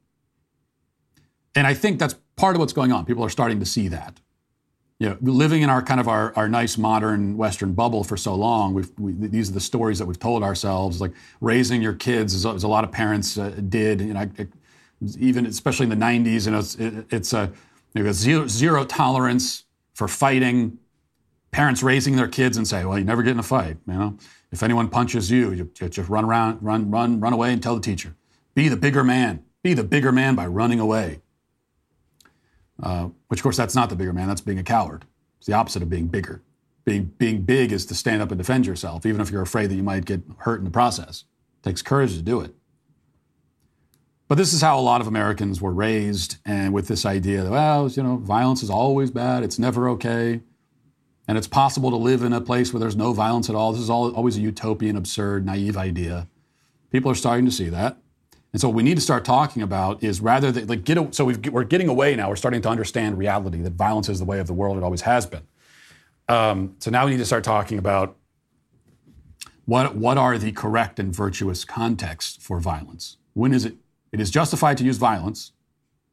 And I think that's part of what's going on. People are starting to see that. Living in our nice modern Western bubble for so long, these are the stories that we've told ourselves. Like raising your kids, as a lot of parents did. Even especially in the 90s, it's a zero tolerance for fighting. Parents raising their kids and say, "Well, you never get in a fight. If anyone punches you, you just run away and tell the teacher. Be the bigger man. Be the bigger man by running away." Which, of course, that's not the bigger man. That's being a coward. It's the opposite of being bigger. Being big is to stand up and defend yourself, even if you're afraid that you might get hurt in the process. It takes courage to do it. But this is how a lot of Americans were raised, and with this idea that, violence is always bad. It's never okay. And it's possible to live in a place where there's no violence at all. This is always a utopian, absurd, naive idea. People are starting to see that. And so what we need to start talking about is rather than we're getting away now. We're starting to understand reality, that violence is the way of the world. It always has been. So now we need to start talking about what are the correct and virtuous contexts for violence. When is it is justified to use violence?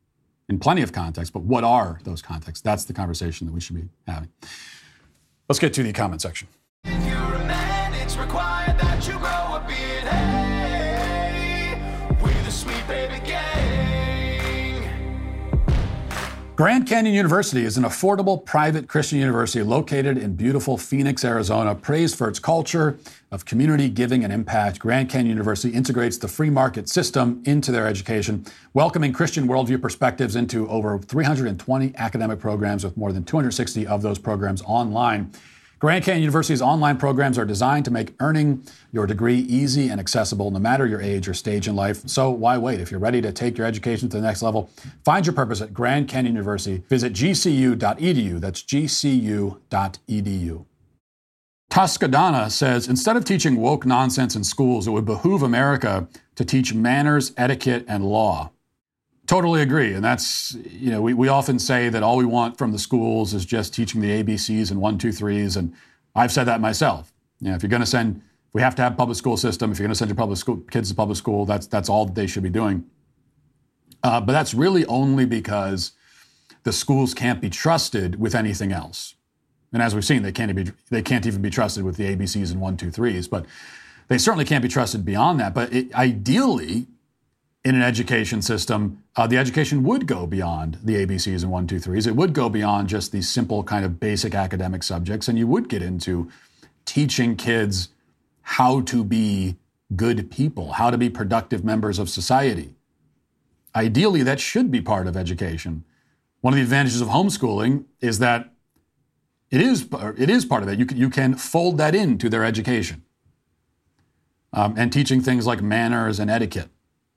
in plenty of contexts, but what are those contexts? That's the conversation that we should be having. Let's get to the comment section. If you're a man, it's required that you grow a beard. Hey, we're the Sweet Baby Gang. Grand Canyon University is an affordable private Christian university located in beautiful Phoenix, Arizona. Praised for its culture of community giving and impact, Grand Canyon University integrates the free market system into their education, welcoming Christian worldview perspectives into over 320 academic programs, with more than 260 of those programs online. Grand Canyon University's online programs are designed to make earning your degree easy and accessible, no matter your age or stage in life. So why wait? If you're ready to take your education to the next level, find your purpose at Grand Canyon University. Visit gcu.edu. That's gcu.edu. Tuscadana says, instead of teaching woke nonsense in schools, it would behoove America to teach manners, etiquette, and law. Totally agree. And that's, we often say that all we want from the schools is just teaching the ABCs and 1, 2, 3s. And I've said that myself. If you're going to we have to have a public school system. If you're going to send your kids to public school, that's all that they should be doing. But that's really only because the schools can't be trusted with anything else. And as we've seen, they can't even be trusted with the ABCs and 1, 2, 3s. But they certainly can't be trusted beyond that. But ideally, in an education system, the education would go beyond the ABCs and 1, 2, 3s. It would go beyond just these simple kind of basic academic subjects, and you would get into teaching kids how to be good people, how to be productive members of society. Ideally, that should be part of education. One of the advantages of homeschooling is that it is part of it. You can fold that into their education, and teaching things like manners and etiquette.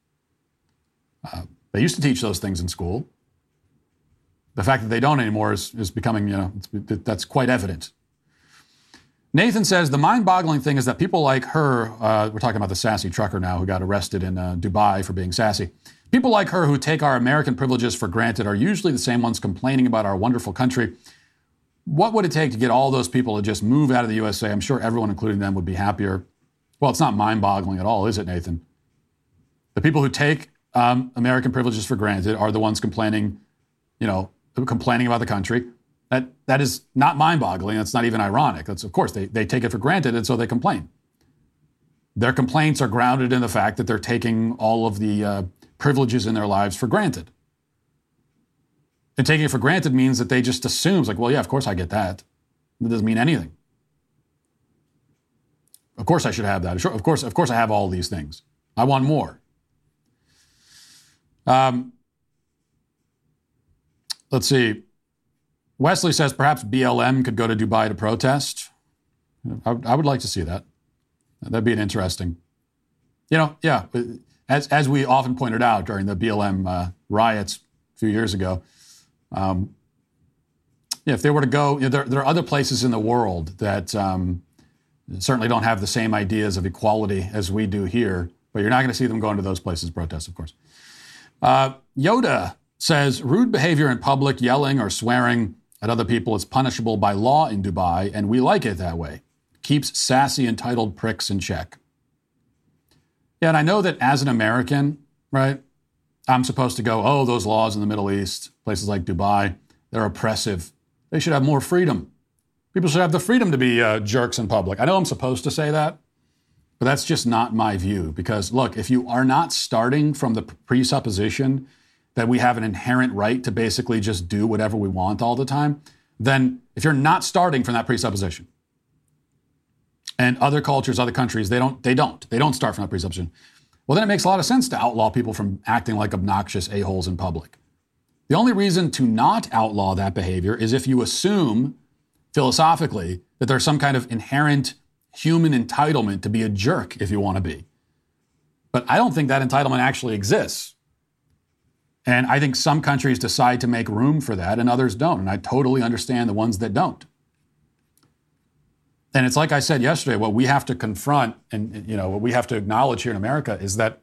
They used to teach those things in school. The fact that they don't anymore is becoming, that's quite evident. Nathan says, the mind-boggling thing is that people like her, we're talking about the sassy trucker now who got arrested in Dubai for being sassy. People like her who take our American privileges for granted are usually the same ones complaining about our wonderful country. What would it take to get all those people to just move out of the USA? I'm sure everyone, including them, would be happier. Well, it's not mind-boggling at all, is it, Nathan? The people who take American privileges for granted are the ones complaining about the country. That is not mind-boggling. That's not even ironic. That's, of course, they take it for granted, and so they complain. Their complaints are grounded in the fact that they're taking all of the privileges in their lives for granted. And taking it for granted means that they just assume, well, yeah, of course I get that. That doesn't mean anything. Of course I should have that. Of course I have all these things. I want more. Let's see. Wesley says perhaps BLM could go to Dubai to protest. I would like to see that. That'd be an interesting. As we often pointed out during the BLM riots a few years ago, if they were to go, there are other places in the world that certainly don't have the same ideas of equality as we do here, but you're not going to see them going to those places to protest, of course. Yoda says, rude behavior in public, yelling or swearing at other people is punishable by law in Dubai, and we like it that way. Keeps sassy, entitled pricks in check. Yeah, and I know that as an American, right, I'm supposed to go, oh, those laws in the Middle East, places like Dubai, they're oppressive. They should have more freedom. People should have the freedom to be jerks in public. I know I'm supposed to say that, but that's just not my view. Because, look, if you are not starting from the presupposition that we have an inherent right to basically just do whatever we want all the time, then if you're not starting from that presupposition, and other cultures, other countries, they don't start from that presupposition, well, then it makes a lot of sense to outlaw people from acting like obnoxious a-holes in public. The only reason to not outlaw that behavior is if you assume, philosophically, that there's some kind of inherent human entitlement to be a jerk if you want to be. But I don't think that entitlement actually exists. And I think some countries decide to make room for that and others don't. And I totally understand the ones that don't. And it's like I said yesterday, what we have to confront and what we have to acknowledge here in America is that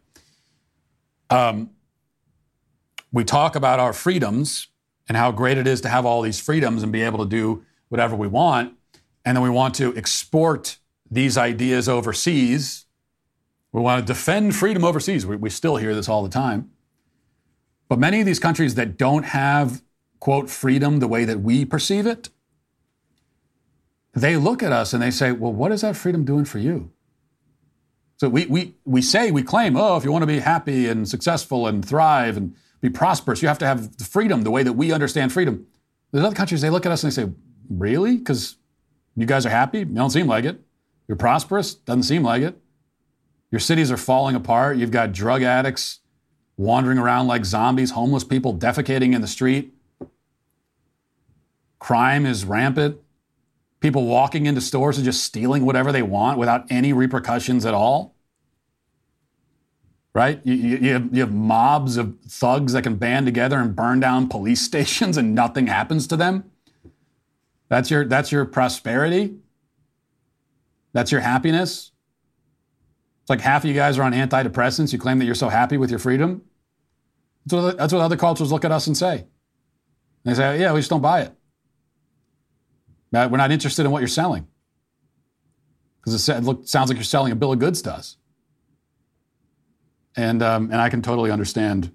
we talk about our freedoms and how great it is to have all these freedoms and be able to do whatever we want. And then we want to export these ideas overseas. We want to defend freedom overseas. We still hear this all the time. But many of these countries that don't have, quote, freedom the way that we perceive it, they look at us and they say, well, what is that freedom doing for you? So we claim, oh, if you want to be happy and successful and thrive and be prosperous, you have to have the freedom the way that we understand freedom. There's other countries, they look at us and they say, really? Because you guys are happy? You don't seem like it. You're prosperous? Doesn't seem like it. Your cities are falling apart. You've got drug addicts wandering around like zombies, homeless people defecating in the street. Crime is rampant. People walking into stores and just stealing whatever they want without any repercussions at all. Right? You have mobs of thugs that can band together and burn down police stations and nothing happens to them. That's your prosperity? That's your happiness? It's like half of you guys are on antidepressants. You claim that you're so happy with your freedom. That's what other cultures look at us and say. They say, yeah, we just don't buy it. We're not interested in what you're selling. Because it sounds like you're selling a bill of goods to us. And I can totally understand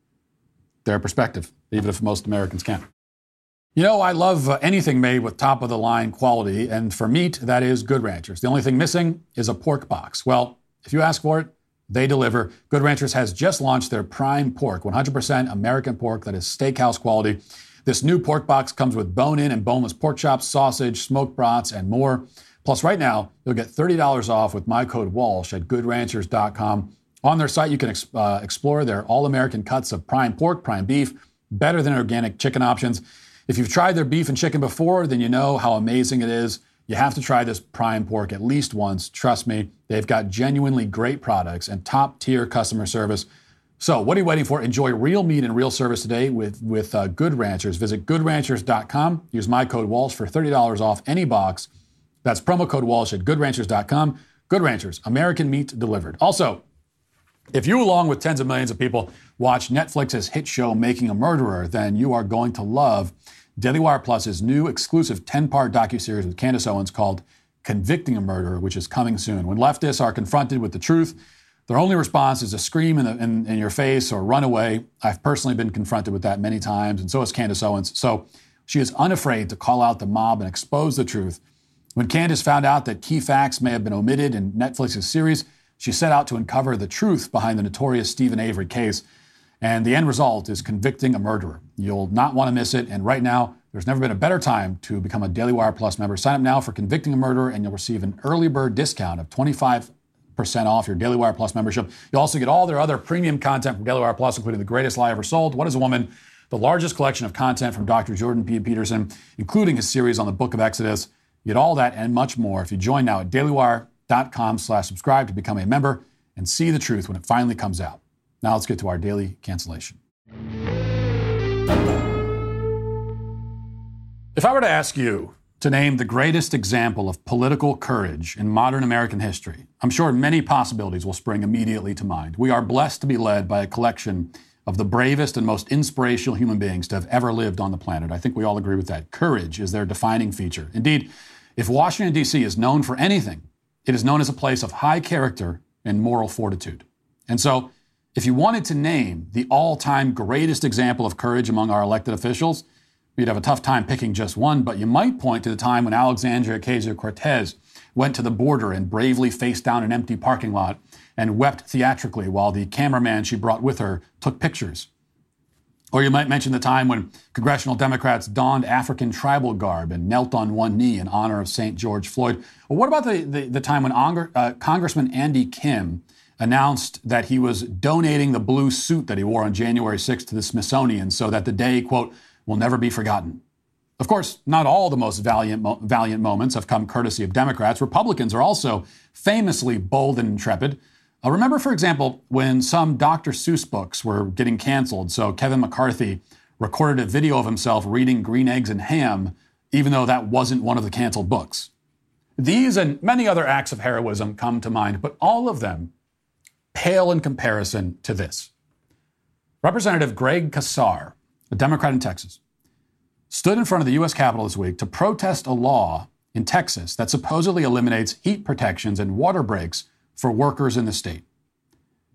their perspective, even if most Americans can't. You know, I love anything made with top-of-the-line quality, and for meat, that is Good Ranchers. The only thing missing is a pork box. Well, if you ask for it, they deliver. Good Ranchers has just launched their Prime Pork, 100% American pork that is steakhouse quality. This new pork box comes with bone-in and boneless pork chops, sausage, smoked brats, and more. Plus, right now, you'll get $30 off with my code Walsh at goodranchers.com. On their site, you can explore their all-American cuts of prime pork, prime beef, better than organic chicken options. If you've tried their beef and chicken before, then you know how amazing it is. You have to try this prime pork at least once. Trust me, they've got genuinely great products and top-tier customer service. So what are you waiting for? Enjoy real meat and real service today with Good Ranchers. Visit goodranchers.com. Use my code Walsh for $30 off any box. That's promo code Walsh at goodranchers.com. Good Ranchers, American meat delivered. Also, if you, along with tens of millions of people, watch Netflix's hit show Making a Murderer, then you are going to love Daily Wire Plus's new exclusive 10-part docuseries with Candace Owens called Convicting a Murderer, which is coming soon. When leftists are confronted with the truth, their only response is to scream in your face or run away. I've personally been confronted with that many times, and so has Candace Owens. So she is unafraid to call out the mob and expose the truth. When Candace found out that key facts may have been omitted in Netflix's series, she set out to uncover the truth behind the notorious Stephen Avery case. And the end result is Convicting a Murderer. You'll not want to miss it. And right now, there's never been a better time to become a Daily Wire Plus member. Sign up now for Convicting a Murderer, and you'll receive an early bird discount of 25% off your Daily Wire Plus membership. You'll also get all their other premium content from Daily Wire Plus, including The Greatest Lie Ever Sold, What is a Woman?, the largest collection of content from Dr. Jordan P. Peterson, including his series on the Book of Exodus. You get all that and much more if you join now at dailywire.com/subscribe to become a member and see the truth when it finally comes out. Now let's get to our daily cancellation. If I were to ask you to name the greatest example of political courage in modern American history, I'm sure many possibilities will spring immediately to mind. We are blessed to be led by a collection of the bravest and most inspirational human beings to have ever lived on the planet. I think we all agree with that. Courage is their defining feature. Indeed, if Washington, D.C. is known for anything, it is known as a place of high character and moral fortitude. And so, if you wanted to name the all-time greatest example of courage among our elected officials, you'd have a tough time picking just one, but you might point to the time when Alexandria Ocasio-Cortez went to the border and bravely faced down an empty parking lot and wept theatrically while the cameraman she brought with her took pictures. Or you might mention the time when congressional Democrats donned African tribal garb and knelt on one knee in honor of St. George Floyd. Or what about the time when Congressman Andy Kim announced that he was donating the blue suit that he wore on January 6th to the Smithsonian so that the day, quote, will never be forgotten. Of course, not all the most valiant moments have come courtesy of Democrats. Republicans are also famously bold and intrepid. Remember, for example, when some Dr. Seuss books were getting canceled, so Kevin McCarthy recorded a video of himself reading Green Eggs and Ham, even though that wasn't one of the canceled books. These and many other acts of heroism come to mind, but all of them pale in comparison to this. Representative Greg Casar, a Democrat in Texas, stood in front of the U.S. Capitol this week to protest a law in Texas that supposedly eliminates heat protections and water breaks for workers in the state.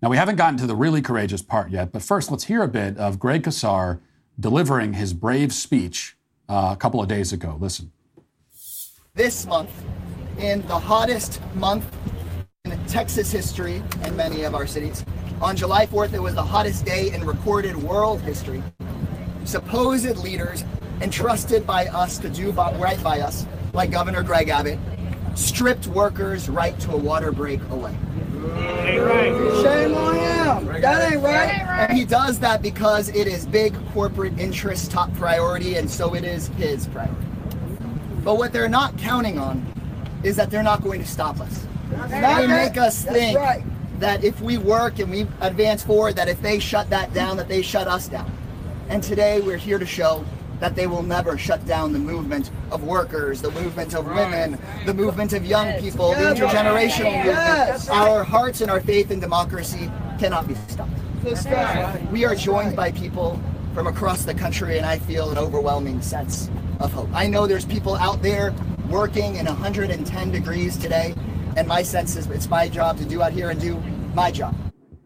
Now, we haven't gotten to the really courageous part yet, but first, let's hear a bit of Greg Casar delivering his brave speech a couple of days ago. Listen. This month, in the hottest month in Texas history and many of our cities, on July 4th, it was the hottest day in recorded world history. Supposed leaders entrusted by us to do right by us, like Governor Greg Abbott, stripped workers' right to a water break away. Ain't right. Shame on him. That ain't right. And he does that because it is big corporate interest top priority, and so it is his priority. But what they're not counting on is that they're not going to stop us. They make us think that if we work and we advance forward, that if they shut that down, that they shut us down. And today we're here to show that they will never shut down the movement of workers, the movement of women, the movement of young people, the intergenerational movement. Our hearts and our faith in democracy cannot be stopped. We are joined by people from across the country, and I feel an overwhelming sense of hope. I know there's people out there working in 110 degrees today, and my sense is it's my job to do out here and do my job.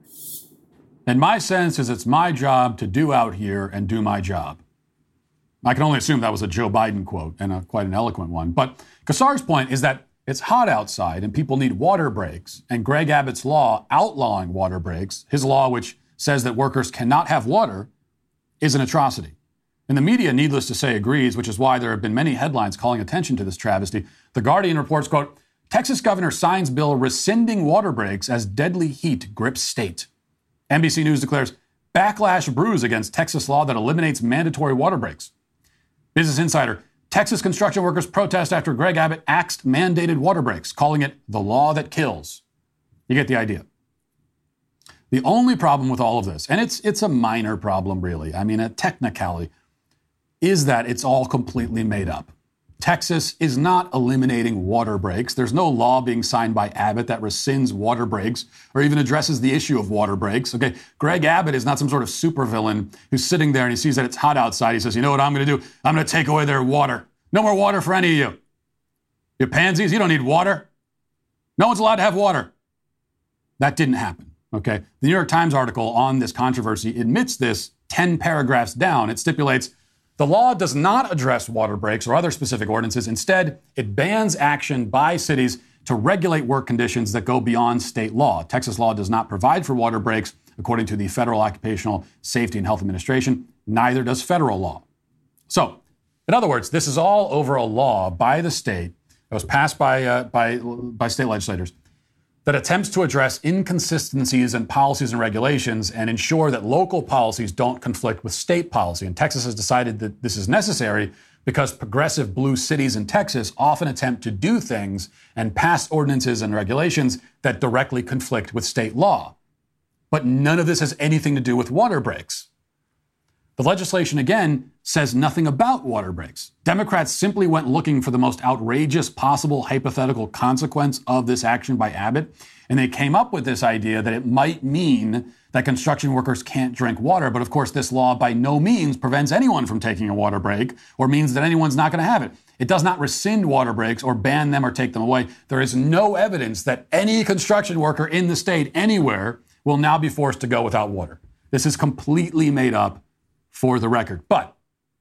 And my sense is it's my job to do out here and do my job. I can only assume that was a Joe Biden quote, and quite an eloquent one. But Casar's point is that it's hot outside and people need water breaks. And Greg Abbott's law outlawing water breaks, his law which says that workers cannot have water, is an atrocity. And the media, needless to say, agrees, which is why there have been many headlines calling attention to this travesty. The Guardian reports, quote, Texas governor signs bill rescinding water breaks as deadly heat grips state. NBC News declares backlash brews against Texas law that eliminates mandatory water breaks. Business Insider, Texas construction workers protest after Greg Abbott axed mandated water breaks, calling it the law that kills. You get the idea. The only problem with all of this, and it's a minor problem really, I mean a technicality, is that it's all completely made up. Texas is not eliminating water breaks. There's no law being signed by Abbott that rescinds water breaks or even addresses the issue of water breaks. Okay, Greg Abbott is not some sort of supervillain who's sitting there and he sees that it's hot outside. He says, you know what I'm going to do? I'm going to take away their water. No more water for any of you. You pansies, you don't need water. No one's allowed to have water. That didn't happen, okay? The New York Times article on this controversy admits this 10 paragraphs down. It stipulates, the law does not address water breaks or other specific ordinances. Instead, it bans action by cities to regulate work conditions that go beyond state law. Texas law does not provide for water breaks, according to the Federal Occupational Safety and Health Administration. Neither does federal law. So, in other words, this is all over a law by the state that was passed by state legislators that attempts to address inconsistencies in policies and regulations and ensure that local policies don't conflict with state policy. And Texas has decided that this is necessary because progressive blue cities in Texas often attempt to do things and pass ordinances and regulations that directly conflict with state law. But none of this has anything to do with water breaks. The legislation, again, says nothing about water breaks. Democrats simply went looking for the most outrageous possible hypothetical consequence of this action by Abbott, and they came up with this idea that it might mean that construction workers can't drink water. But of course, this law by no means prevents anyone from taking a water break or means that anyone's not going to have it. It does not rescind water breaks or ban them or take them away. There is no evidence that any construction worker in the state anywhere will now be forced to go without water. This is completely made up for the record. But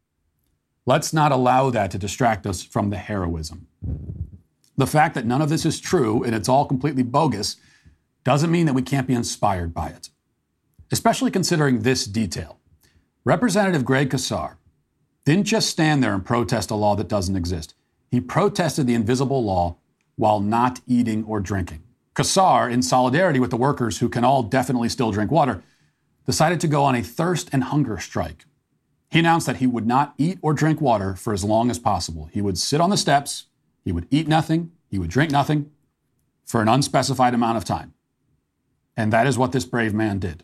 let's not allow that to distract us from the heroism. The fact that none of this is true and it's all completely bogus doesn't mean that we can't be inspired by it, especially considering this detail. Representative Greg Casar didn't just stand there and protest a law that doesn't exist. He protested the invisible law while not eating or drinking. Casar, in solidarity with the workers who can all definitely still drink water, decided to go on a thirst and hunger strike. He announced that he would not eat or drink water for as long as possible. He would sit on the steps, he would eat nothing, he would drink nothing for an unspecified amount of time. And that is what this brave man did.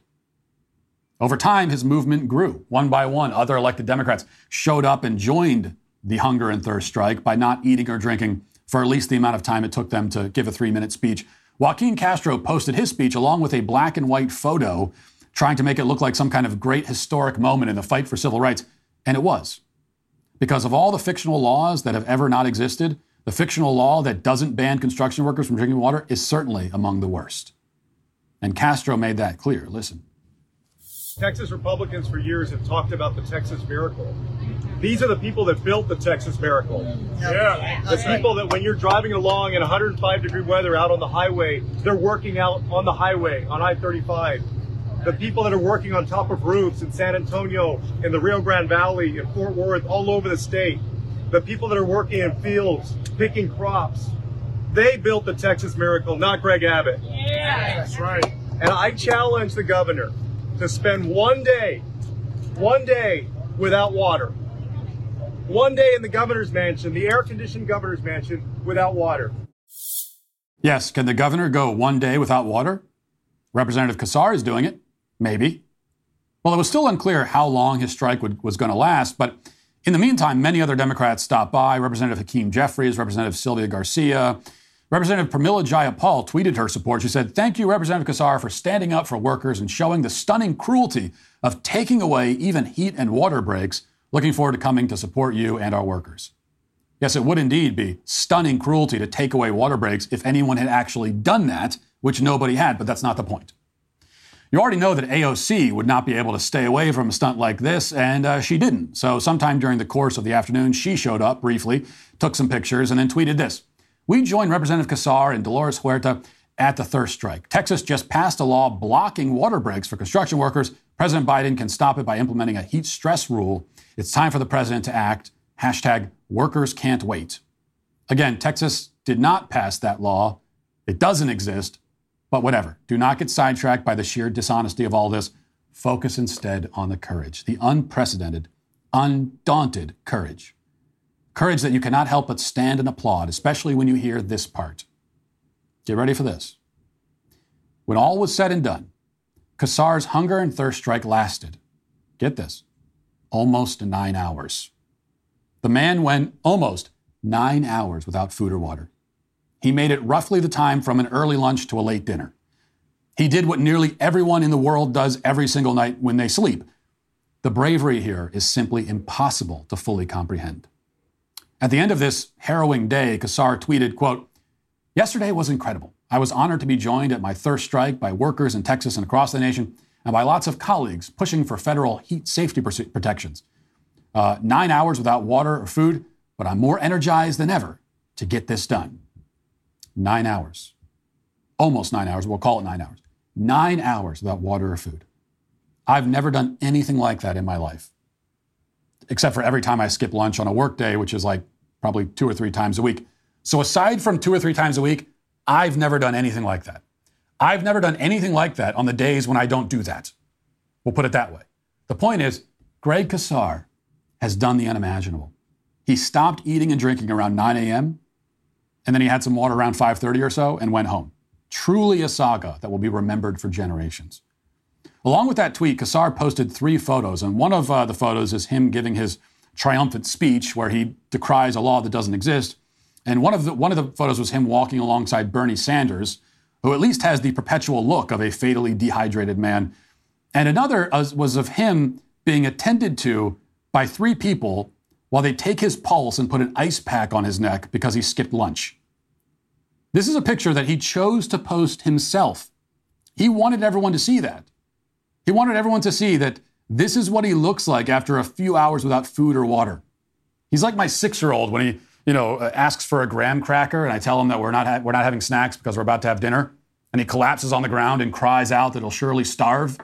Over time, his movement grew. One by one, other elected Democrats showed up and joined the hunger and thirst strike by not eating or drinking for at least the amount of time it took them to give a 3-minute speech. Joaquin Castro posted his speech along with a black and white photo trying to make it look like some kind of great historic moment in the fight for civil rights. And it was. Because of all the fictional laws that have ever not existed, the fictional law that doesn't ban construction workers from drinking water is certainly among the worst. And Castro made that clear. Listen. Texas Republicans for years have talked about the Texas miracle. These are the people that built the Texas miracle. Yeah. The people that when you're driving along in 105-degree weather out on the highway, they're working out on the highway, on I-35. The people that are working on top of roofs in San Antonio, in the Rio Grande Valley, in Fort Worth, all over the state. The people that are working in fields, picking crops. They built the Texas miracle, not Greg Abbott. Yeah. That's right. And I challenge the governor to spend one day without water. One day in the governor's mansion, the air-conditioned governor's mansion, without water. Yes, can the governor go one day without water? Representative Kassar is doing it. Maybe. Well, it was still unclear how long his strike was going to last, but in the meantime, many other Democrats stopped by. Representative Hakeem Jeffries, Representative Sylvia Garcia, Representative Pramila Jayapal tweeted her support. She said, "Thank you, Representative Kassar, for standing up for workers and showing the stunning cruelty of taking away even heat and water breaks. Looking forward to coming to support you and our workers." Yes, it would indeed be stunning cruelty to take away water breaks if anyone had actually done that, which nobody had, but that's not the point. You already know that AOC would not be able to stay away from a stunt like this, and she didn't. So sometime during the course of the afternoon, she showed up briefly, took some pictures, and then tweeted this. "We joined Representative Kassar and Dolores Huerta at the thirst strike. Texas just passed a law blocking water breaks for construction workers. President Biden can stop it by implementing a heat stress rule. It's time for the president to act. Hashtag workers can't wait." Again, Texas did not pass that law. It doesn't exist, but whatever. Do not get sidetracked by the sheer dishonesty of all this. Focus instead on the courage, the unprecedented, undaunted courage. Courage that you cannot help but stand and applaud, especially when you hear this part. Get ready for this. When all was said and done, Kassar's hunger and thirst strike lasted, get this, almost 9 hours. The man went almost 9 hours without food or water. He made it roughly the time from an early lunch to a late dinner. He did what nearly everyone in the world does every single night when they sleep. The bravery here is simply impossible to fully comprehend. At the end of this harrowing day, Kassar tweeted, quote, "Yesterday was incredible. I was honored to be joined at my thirst strike by workers in Texas and across the nation, and by lots of colleagues pushing for federal heat safety protections. 9 hours without water or food, but I'm more energized than ever to get this done." 9 hours. Almost 9 hours. We'll call it 9 hours. 9 hours without water or food. I've never done anything like that in my life, except for every time I skip lunch on a work day, which is like probably 2 or 3 times a week. So aside from 2 or 3 times a week, I've never done anything like that. I've never done anything like that on the days when I don't do that. We'll put it that way. The point is, Greg Kassar has done the unimaginable. He stopped eating and drinking around 9 a.m., and then he had some water around 5:30 or so and went home. Truly a saga that will be remembered for generations. Along with that tweet, Kassar posted 3 photos, and one of the photos is him giving his triumphant speech where he decries a law that doesn't exist. And one of the photos was him walking alongside Bernie Sanders, who at least has the perpetual look of a fatally dehydrated man. And another was of him being attended to by 3 people while they take his pulse and put an ice pack on his neck because he skipped lunch. This is a picture that he chose to post himself. He wanted everyone to see that. He wanted everyone to see that this is what he looks like after a few hours without food or water. He's like my 6-year-old when he, asks for a graham cracker and I tell him that we're not having snacks because we're about to have dinner, and he collapses on the ground and cries out that he'll surely starve.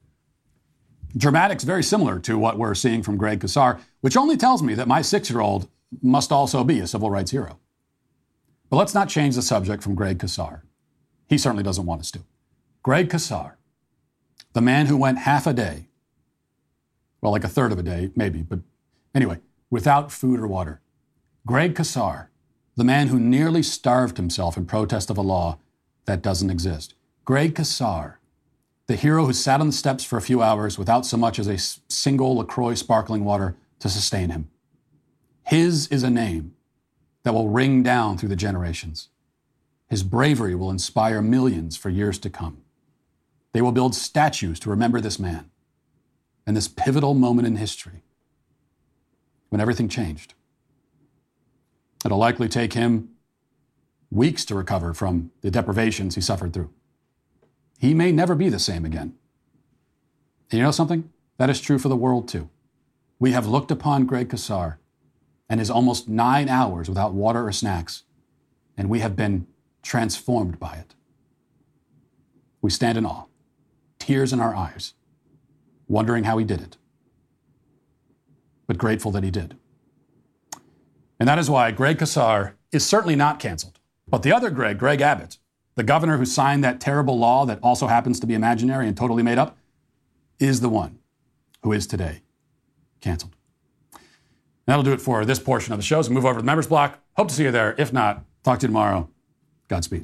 Dramatics very similar to what we're seeing from Greg Kassar, which only tells me that my 6-year-old must also be a civil rights hero. But let's not change the subject from Greg Kassar. He certainly doesn't want us to. Greg Kassar, the man who went half a day, well, like a third of a day, maybe, but anyway, without food or water. Greg Kassar, the man who nearly starved himself in protest of a law that doesn't exist. Greg Kassar, the hero who sat on the steps for a few hours without so much as a single LaCroix sparkling water to sustain him. His is a name that will ring down through the generations. His bravery will inspire millions for years to come. They will build statues to remember this man and this pivotal moment in history when everything changed. It'll likely take him weeks to recover from the deprivations he suffered through. he may never be the same again. And you know something? That is true for the world too. We have looked upon Greg Casar and his almost 9 hours without water or snacks, and we have been transformed by it. We stand in awe, tears in our eyes, wondering how he did it, but grateful that he did. And that is why Greg Casar is certainly not canceled. But the other Greg, Greg Abbott, the governor who signed that terrible law that also happens to be imaginary and totally made up, is the one who is today canceled. And that'll do it for this portion of the show. So move over to the members block. Hope to see you there. If not, talk to you tomorrow. Godspeed.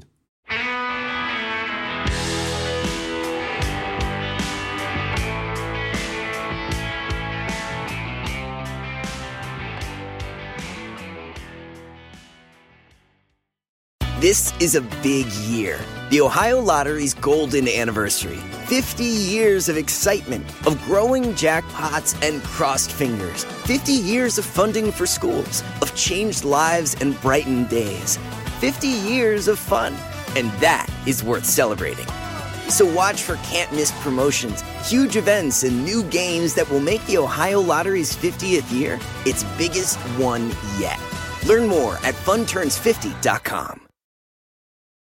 This is a big year. The Ohio Lottery's golden anniversary. 50 years of excitement, of growing jackpots and crossed fingers. 50 years of funding for schools, of changed lives and brightened days. 50 years of fun, and that is worth celebrating. So watch for can't-miss promotions, huge events, and new games that will make the Ohio Lottery's 50th year its biggest one yet. Learn more at funturns50.com.